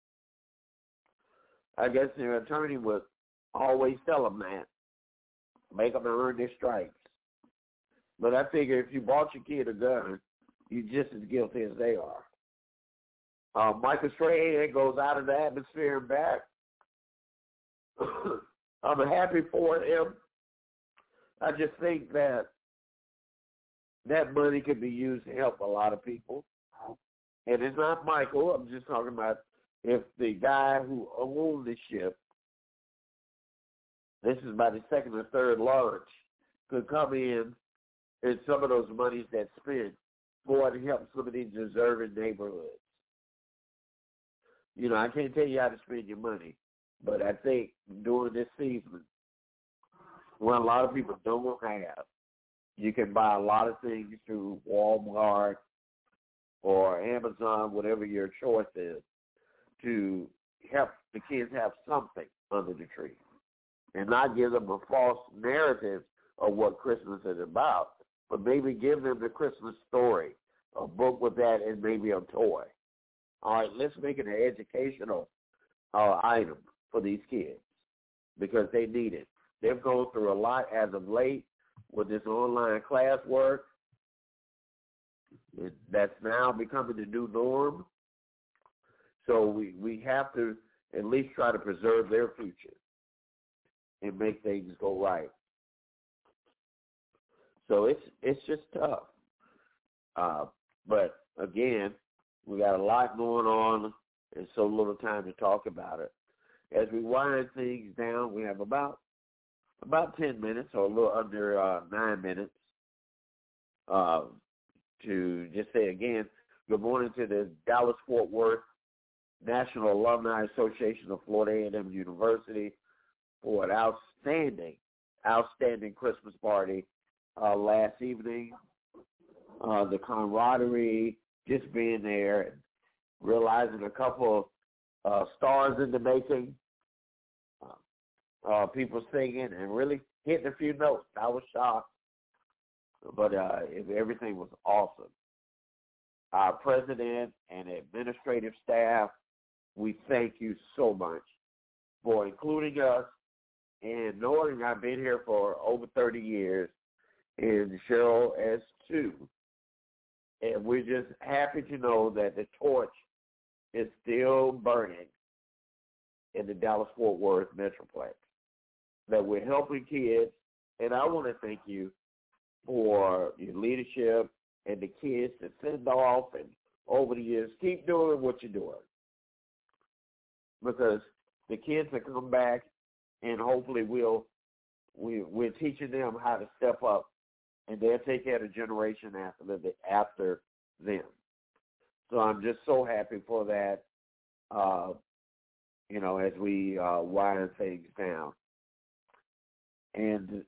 I guess their attorney would always tell them that, make them earn their stripes. But I figure if you bought your kid a gun, you're just as guilty as they are. Michael Strahan goes out of the atmosphere and back. I'm happy for him. I just think that money could be used to help a lot of people. And it's not Michael. I'm just talking about if the guy who owned the ship, this is about the second or third launch, could come in and some of those monies that's spent go out and help some of these deserving neighborhoods. You know, I can't tell you how to spend your money, but I think during this season, when a lot of people don't have, you can buy a lot of things through Walmart or Amazon, whatever your choice is, to help the kids have something under the tree and not give them a false narrative of what Christmas is about, but maybe give them the Christmas story, a book with that, and maybe a toy. All right, let's make it an educational item for these kids because they need it. They've gone through a lot as of late with this online classwork. That's now becoming the new norm. So we have to at least try to preserve their future and make things go right. So it's just tough. But again, we got a lot going on and so little time to talk about it. As we wind things down, we have about 10 minutes or a little under 9 minutes to just say again, good morning to the Dallas-Fort Worth National Alumni Association of Florida A&M University for an outstanding Christmas party last evening. The camaraderie, just being there and realizing a couple of stars in the making, people singing and really hitting a few notes. I was shocked, but everything was awesome. Our president and administrative staff, we thank you so much for including us and knowing I've been here for over 30 years and Cheryl as too. And we're just happy to know that the torch is still burning in the Dallas-Fort Worth Metroplex, that we're helping kids. And I want to thank you for your leadership and the kids that send off and over the years. Keep doing what you're doing because the kids that come back and hopefully we're teaching them how to step up and they'll take care of the generation after them. So I'm just so happy for that, as we wind things down. And,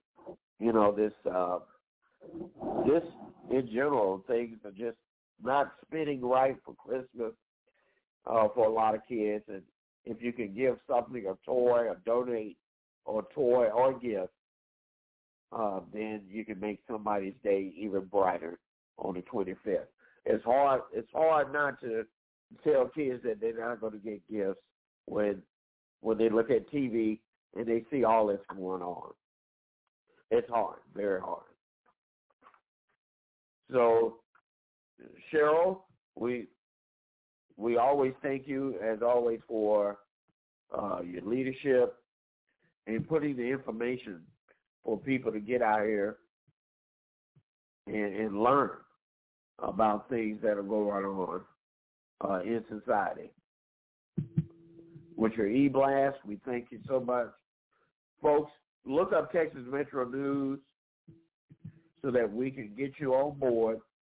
this in general, things are just not spinning right for Christmas for a lot of kids. And if you can give something, a toy, or donate, or a toy, or a gift, then you can make somebody's day even brighter on the 25th. It's hard not to tell kids that they're not going to get gifts when they look at TV and they see all that's going on. It's hard, very hard. So, Cheryl, we always thank you, as always, for your leadership and putting the information for people to get out here and learn about things that are going on in society. With your e-blast, we thank you so much. Folks, look up Texas Metro News so that we can get you on board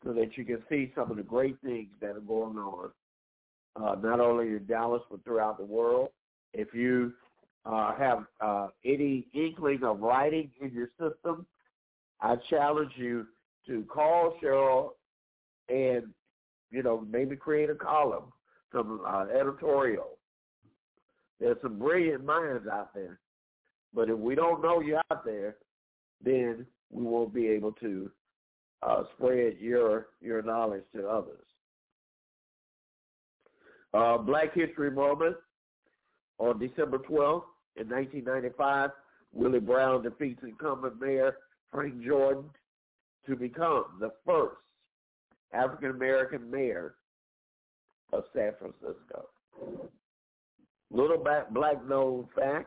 so that you can see some of the great things that are going on, not only in Dallas but throughout the world. If you have any inkling of writing in your system, I challenge you to call Cheryl and, maybe create a column, some editorial. There's some brilliant minds out there. But if we don't know you're out there, then we won't be able to spread your knowledge to others. Black History Moment on December 12th in 1995, Willie Brown defeats incumbent Mayor Frank Jordan to become the first African-American mayor of San Francisco. Little black known fact,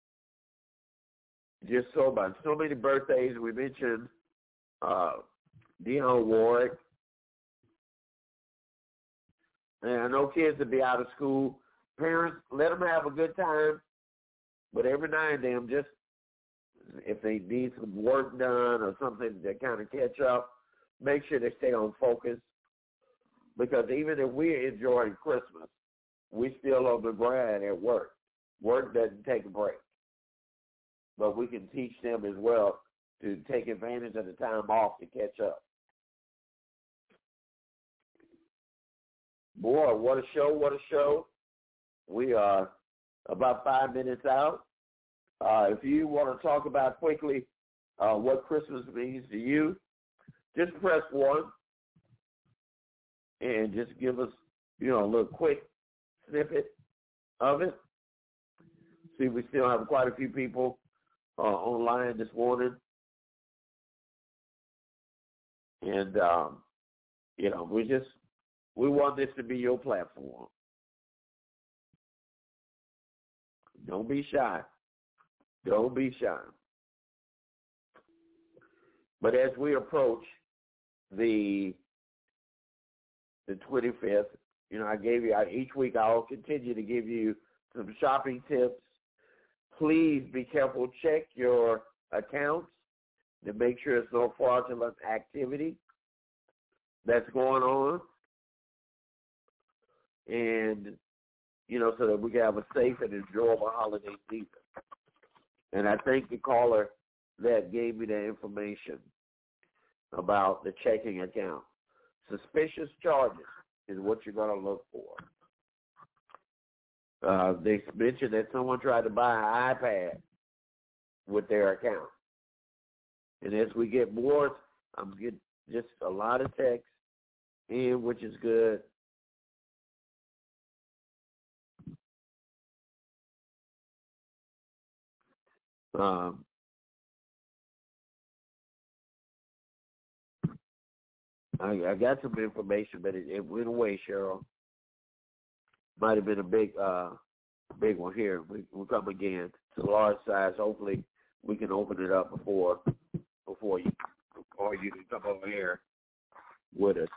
just so many birthdays. We mentioned Dionne Warwick. And I know kids will be out of school. Parents, let them have a good time. But every now and then, just if they need some work done or something to kind of catch up, make sure they stay on focus. Because even if we're enjoying Christmas, we still on the grind at work. Work doesn't take a break. But we can teach them as well to take advantage of the time off to catch up. Boy, what a show, what a show. We are about 5 minutes out. If you want to talk about quickly what Christmas means to you, just press 1 and just give us, a little quick snippet of it. See, we still have quite a few people online this morning. And, we want this to be your platform. Don't be shy. Don't be shy. But as we approach the 25th, I gave you, each week I'll continue to give you some shopping tips. Please be careful. Check your accounts to make sure there's no fraudulent activity that's going on. And, so that we can have a safe and enjoyable holiday season. And I thank the caller that gave me that information about the checking account. Suspicious charges is what you're going to look for. They mentioned that someone tried to buy an iPad with their account. And as we get more, I'm getting just a lot of text in, which is good. I got some information, but it went away, Cheryl. Might have been a big one here. We'll come again. It's a large size. Hopefully, we can open it up before you can come over here with us.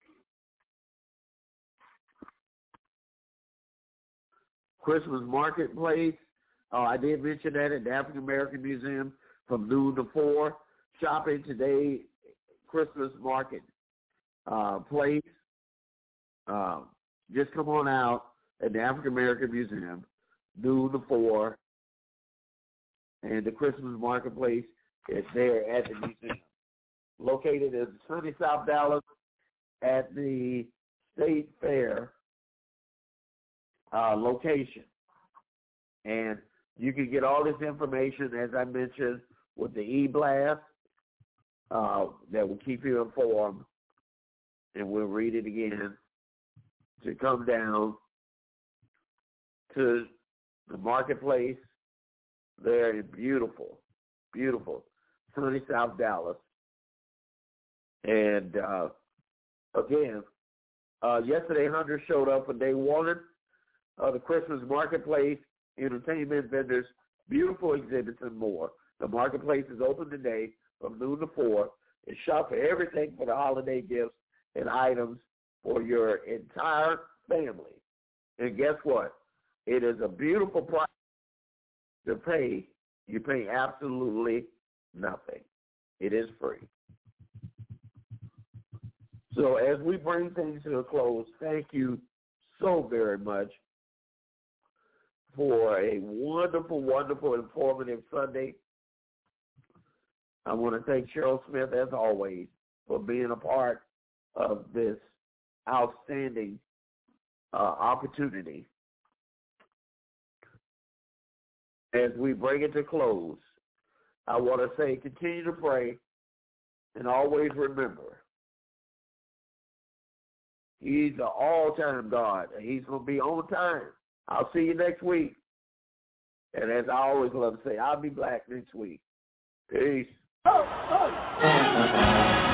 Christmas marketplace. Oh, I did mention that at the African American Museum from noon to 4. Shopping today, Christmas market place. Just come on out at the African American Museum, noon to 4. And the Christmas marketplace is there at the museum. Located in sunny South Dallas at the State Fair location. And you can get all this information, as I mentioned, with the e-blast that will keep you informed. And we'll read it again to come down to the marketplace there in beautiful, sunny South Dallas. And again, yesterday Hunter showed up when they wanted the Christmas marketplace, entertainment vendors, beautiful exhibits, and more. The marketplace is open today from noon to 4. And shop for everything for the holiday gifts and items for your entire family. And guess what? It is a beautiful price to pay. You pay absolutely nothing. It is free. So as we bring things to a close, thank you so very much for a wonderful, wonderful, informative Sunday. I want to thank Cheryl Smith, as always, for being a part of this outstanding opportunity. As we bring it to close, I want to say continue to pray and always remember, He's an all-time God, and He's going to be on time. I'll see you next week. And as I always love to say, I'll be black next week. Peace.